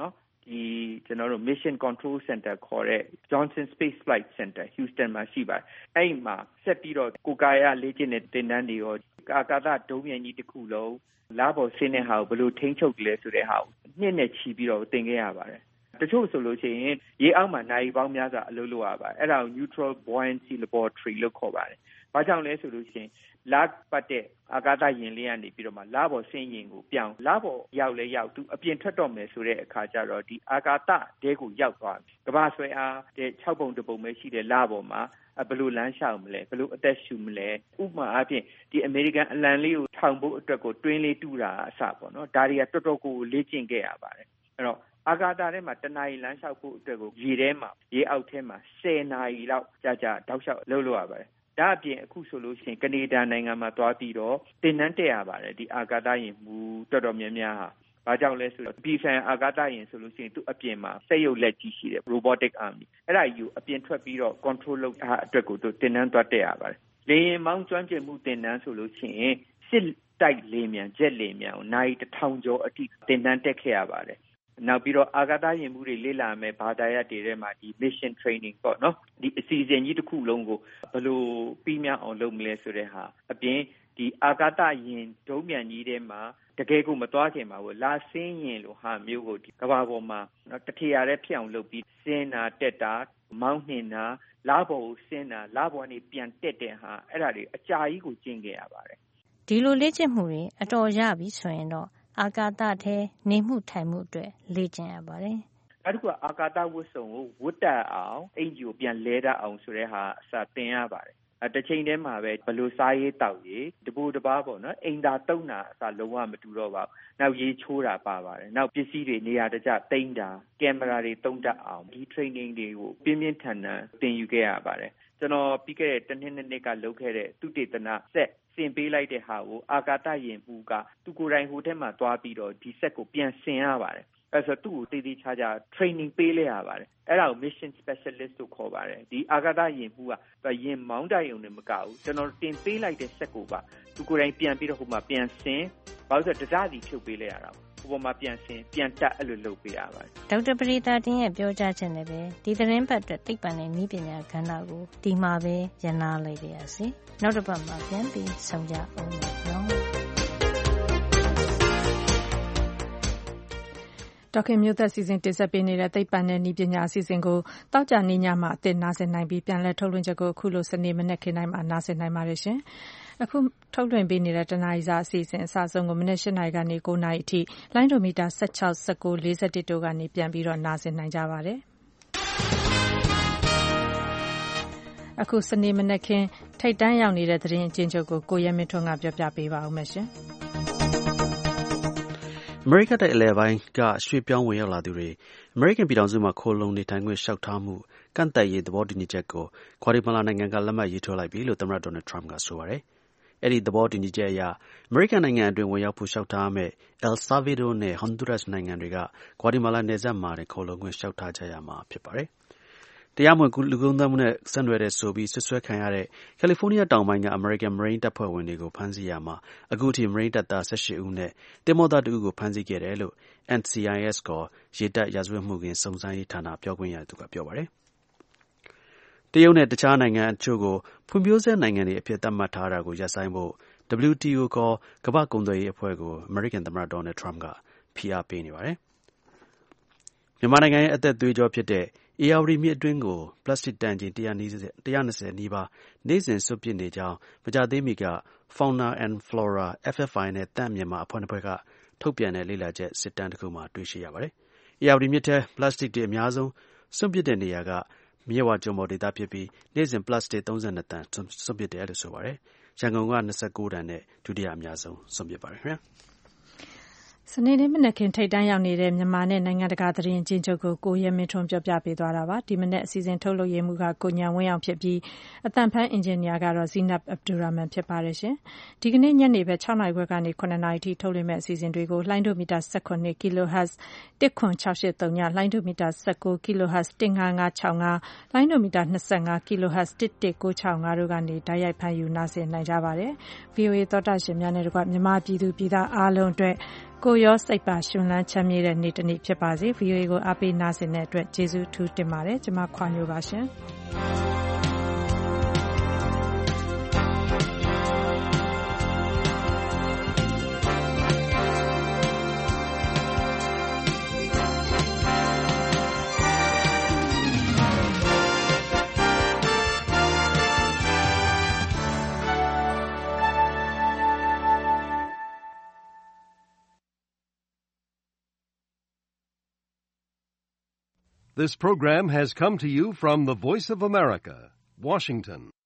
ဒီကျွန်တော်တို့ Mission Control Center ခေါ်တဲ့ Johnson Space Flight Center Houston မှာရှိပါတယ်အဲ့မှာဆက်ပြီးတော့ကိုကာရလေ့ကျင့်တဲ့သင်တန်းတွေရောအာကာသဒုံးပျံကြီးတစ်ခုလုံးလာပေါ်ဆင်းတဲ့ဟာကိုဘယ်လိုထိန်းချုပ်လဲဆိုတဲ့ဟာကိုနှစ်နဲ့ချီပြီးတော့သင်ခဲ့ရပါတယ်တချို့ဆိုလို့ရှိရင်ရေအောက်မှာနိုင်ပေါင်းများစွာအလုပ်လုပ်ရပါတယ်အဲ့ဒါကို Neutral Buoyancy Laboratory လို့ခေါ်ပါတယ်ဘာကြောင့်လဲဆိုလို့ရှိရင်လာပတ်တဲ့အာကာသယာဉ်လေးကနေပြီးတော့မှလာပေါ်ဆင်းရင်ကိုပြောင်းလာပေါ်ရောက်လဲရောက်သူအပြင်ထွက်တော့မယ်ဆိုတဲ့အခါကျတော့ဒီအာကာသတဲကိုရောက်သွားပြီကမ္ဘာဆွဲအားတဲ့၆ပုံတစ်ပုံပဲရှိတဲ့လာပေါ်မှာဘယ်လိုလမ်းလျှောက်မလဲဘယ်လိုအသက်ရှူမလဲဥပမာအားဖြင့်ဒီအမေရိကန်အလံလေးကိုထောင်ဖို့အတွက်ကိုတွင်းလေးတူးတာအစပေါ့နော်ဒါတွေကတော်တော်ကိုလေ့ကျင့်ခဲ့ရပါတယ်အဲ့တော့အာကာသထဲမှာတနာရီလမ်းလျှောက်ဖို့အတွက်ကိုရေထဲမှာရေအောက်ထဲမှာ၁၀နာရီလောက်ကြာကြာတောက်လျှောက်လှုပ်လို့ရပါတယ်ဒါအပြင်အခုဆိုလို့ရှိရင်ကနေဒါနိုင်ငံမှာသွားပြီးတော့သင်တန်းတက်ရပါတယ်ဒီအာကာသယာဉ်မှူးတော်တော်များများဟာဘာကြောင့်လဲဆိုတော့ပြည်ဆိုင်အာကာသယာဉ်ဆိုလို့ရှိရင်သူအပြင်မှာစက်ရုပ်လက်ကြီးရှိတယ် robotic arm အဲ့ဒါကြီးကိုအပြင်ထွက်ပြီးတော့ control လုပ်တာအတွက်ကိုသူသင်တန်းသွားတက်ရပါတယ်လေယာဉ်မောင်းကျွမ်းကျင်မှုသင်တန်းဆိုလို့ရှိရင်စစ်တိုက်လေယာဉ်ဂျက်လေယာဉ်ကိုနိုင်တစ်ထောင်ကျော်အထိသင်တန်းတက်ခဲ့ရပါတယ်နောက်ပြီးတော့အာကာသယာဉ်မှုတွေလေ့လာမယ်ဘာသာရပ်တွေထဲမှာဒီ mission training ပေါ့နော်ဒီအစီအစဉ်ကြီးတစ်ခုလုံးကိုဘယ်လိုပြီးမြောက်အောင်လုပ်မလဲဆိုတဲ့ဟာအပြင်ဒီအာကာသယာဉ်ဒုံးပျံကြီးထဲမှာတကယ်ကိုမသွားခင်မှာဘူးလာဆင်းရင်လို့ဟာမျိုးကိုဒီကဘာပေါ်မှာနော်တထရတဲ့ဖြစ်အောင်လုပ်ပြီးဆင်းတာတက်တာမောင်းနှင်တာလာပေါ်ကိုဆင်းတာလာပေါ်ကနေပြန်တက်တဲ့ဟာအဲ့ဒါတွေအကြာကြီးကိုကျင့်ခဲ့ရပါတယ်ဒီလိုလေ့ကျင့်မှုတွေအတော်ရပြီဆိုရင်တော့အာကာသထဲနေမှုထိုင်မှုအတွက်လေ့ကျင့်ရပါတယ်။နောက်တစ်ခုကအာကာသဝတ်စုံကိုဝတ်တက်အောင်အင်ဂျီကိုပြန်လဲတတ်အောင်ဆိုတဲ့ဟာအစသင်ရပါတယ်။အဲတစ်ချိန်တည်းမှာပဲဘလို့စားရေးတောက်ရေးတပူတပားပေါ့နော်အိမ်သာတုံးတာအစလုံးဝမတူတော့ပါဘူး။နောက်ရေးချိုးတာပါပါတယ်။နောက်ပစ္စည်းတွေနေရာတကျတိမ့်တာကင်မရာတွေတုံးတတ်အောင်ဒီ training တွေကိုပြင်းပြင်းထန်ထန်သင်ယူခဲ့ရပါတယ်။ကျွန်တော်ပြီးခဲ့တဲ့တစ်နှစ်နှစ်ကလုပ်ခဲ့တဲ့သုတေသနဆက်ဆင်ပေးလိုက်တဲ့ဟာကိုအာကာသယာဉ်မှူးကသူကိုယ်တိုင်ဟိုထဲမှာသွားပြီးတော့ဒီဆက်ကိုပြန်ဆင်ရပါတယ်အဲဆိုသူ့ကိုတည်တည်ချာချာ training ပေးလိုက်ရပါတယ်အဲ့ဒါကို mission specialist လို့ခေါ်ပါတယ်ဒီအာကာသယာဉ်မှူးကသူယာဉ်မောင်းတရုံနဲ့မကဘူးကျွန်တော်တင်ပေးလိုက်တဲ့ဆက်ကိုပါသူကိုယ်တိုင်ပြန်ပြီးတော့ဟိုမှာပြန်ဆင်ဘာလို့ဆိုတော့တရားစီဖြုတ်ပေးလိုက်ရတာဟိုပေါ်မှာပြန်ဆင်ပြန်တက်အဲ့လိုလုပ်ပေးရပါတယ်ဒေါက်တာပရိသတ်တင်ရဲ့ပြောကြားချက်နဲ့ပဲဒီသတင်းပတ်အတွက်သိပ္ပံနဲ့နည်းပညာကဏ္ဍကိုဒီမှာပဲရနာလိုက်ပါရစေနောက်တစ်ပတ်မှာပြန်ပြီးဆုံကြအောင်နော်ဒေါက်ခင်မျိုးသက်စီစဉ်တင်ဆက်ပေးနေတဲ့သိပ္ပံနဲ့နည်းပညာအစီအစဉ်ကိုတောက်ကြနေညမှာအသစ်နားဆင်နိုင်ပြီးပြန်လည်ထုတ်လွှင့်ချက်ကိုအခုလိုစနေမနေ့ခင်းတိုင်းမှာနားဆင်နိုင်ပါတယ်ရှင်အခုထုတ်လွှင့်ပေးနေတဲ့တနာရီစာအစီအစဉ်အစဆုံးကိုမနေ့၈နာရီကနေ၉နာရီအထိလိုင်းဒိုမီတာ၁၆ ၁၉ ၄၁တို့ကနေပြန်ပြီးတော့နားဆင်နိုင်ကြပါတယ်အခုစနေမနေ့ခင်းထိတ်တန်းရောက်နေတဲ့သတင်းအကျဉ်းချုပ်ကိုကိုရဲမင်းထွန်းကပြောပြပေးပါဦးမယ်ရှင်အမေရိကန်တိုက်အလယ်ပိုင်းကရွှေ့ပြောင်းဝင်ရောက်လာသူတွေအမေရိကန်ပြည်ထောင်စုမှာခိုလှုံနေထိုင်ခွင့်လျှောက်ထားမှုကန့်သတ်ရေးသဘောတူညီချက်ကိုဂွါတီမာလာနိုင်ငံကလက်မှတ်ရေးထိုးလိုက်ပြီလို့သမ္မတဒေါ်နယ်ထရမ့်ကဆိုပါတယ်။အဲဒီသဘောတူညီချက်အရအမေရိကန်နိုင်ငံအတွင်းဝင်ရောက်ဖို့လျှောက်ထားမယ့် El Salvador နဲ့ Honduras နိုင်ငံတွေကဂွါတီမာလာနယ်စပ်မှာခိုလှုံခွင့်လျှောက်ထားကြရမှာဖြစ်ပါတယ်။တရားမဝင်လူကုန်ကူးမှုနဲ့ဆက်နွယ်တဲ့ဆိုပြီးဆွဆွဲခံရတဲ့ကယ်လီဖိုးနီးယားတောင်ပိုင်းကအမေရိကန်မရိန်းတပ်ဖွဲ့ဝင်တွေကိုဖမ်းဆီးရမှာအခုထိမရိန်းတပ်သား၁၈ဦးနဲ့တင်မောသားတဦးကိုဖမ်းဆီးခဲ့တယ်လို့ N C I S ကရေတပ်ရာဇဝတ်မှုခင်းစုံစမ်းရေးဌာနပြောခွင့်ရသူကပြောပါတယ်။တရုတ်နဲ့တခြားနိုင်ငံအချို့ကိုဖွံ့ဖြိုးဆဲနိုင်ငံတွေအဖြစ်သတ်မှတ်ထားတာကိုရပ်ဆိုင်းဖို့ W T O ကကမ္ဘာ့ကုန်သွယ်ရေးအဖွဲ့ကိုအမေရိကန်သမ္မတဒေါ်နယ်ထရမ့်ကဖိအားပေးနေပါတယ်။မြန်မာနိုင်ငံရဲ့အသက်သွေးကြောဖြစ်တဲ့ဧရာဝတီမြစ်အတွင်းကိုပလတ်စတစ်တန်ချိန်၁၂၀နီးပါးနေ့စဉ်စွန့်ပစ်နေကြောင်းမကြာသေးမီက Fauna and Flora F F I နဲ့သန့်မြန်မာအဖွဲ့နှစ်ဖွဲ့ကထုတ်ပြန်တဲ့လေ့လာချက်စစ်တမ်းတစ်ခုမှာတွေ့ရှိရပါတယ်။ဧရာဝတီမြစ်ထဲပလတ်စတစ်တွေအများဆုံးစွန့်ပစ်တဲ့နေရာကမြစ်ဝကျွန်းပေါ်ဒေသဖြစ်ပြီးနေ့စဉ်ပလတ်စတစ်၃၂တန်စွန့်ပစ်တယ်လို့ဆိုပါတယ်။ရန်ကုန်က၂၉တန်နဲ့ဒုတိယအများဆုံးစွန့်ပစ်ပါတယ်ခင်ဗျာ။စနေနေ့မနက်ခင်းထိတ်တန်းရောက်နေတဲ့မြန်မာနဲ့နိုင်ငံတကာသတင်းကျဉ်းချုပ်ကိုကိုရဲမင်းထွန်းပြောပြပေးသွားတာပါဒီမနေ့အစီအစဉ်ထုတ်လုပ်ရေးမှုကကိုညံဝင်းအောင်ဖြစ်ပြီးအတန်ဖန်းအင်ဂျင်နီယာကတော့ဇီနပ်အဗ်ဒူရာမန်ဖြစ်ပါတယ်ရှင်ဒီကနေ့ညနေပဲ၆နာရီခွဲကနေ၇နာရီထိထုတ်လွှင့်မဲ့အစီအစဉ်တွေကိုလိုင်းဒိုမီတာ၁၇ kilohertz ၁ခွန်၆၈၃ညလိုင်းဒိုမီတာ၁၉ kilohertz ၁၅၅၆၅လိုင်းဒိုမီတာ၂၅ kilohertz ၁၁၉၆၅တို့ကနေတိုက်ရိုက်ဖမ်းယူနားဆင်နိုင်ကြပါတယ် V O A သောတာရှင်များနဲ့တကွမြန်မာပြည်သူပြည်သားအားလုံးအတွက်ကိုရောစိတ်ပါရှင်လန်းချမ်းမြေ့တဲ့နေ့တစ်နေ့ဖြစ်ပါစေ ဗွီအိုအေ ကိုအားပေးနားဆင်တဲ့အတွက်ကျေးဇူးထူးတင်ပါတယ်ကျွန်မခွာမျိုးပါရှင် This program has come to you from the Voice of America, Washington.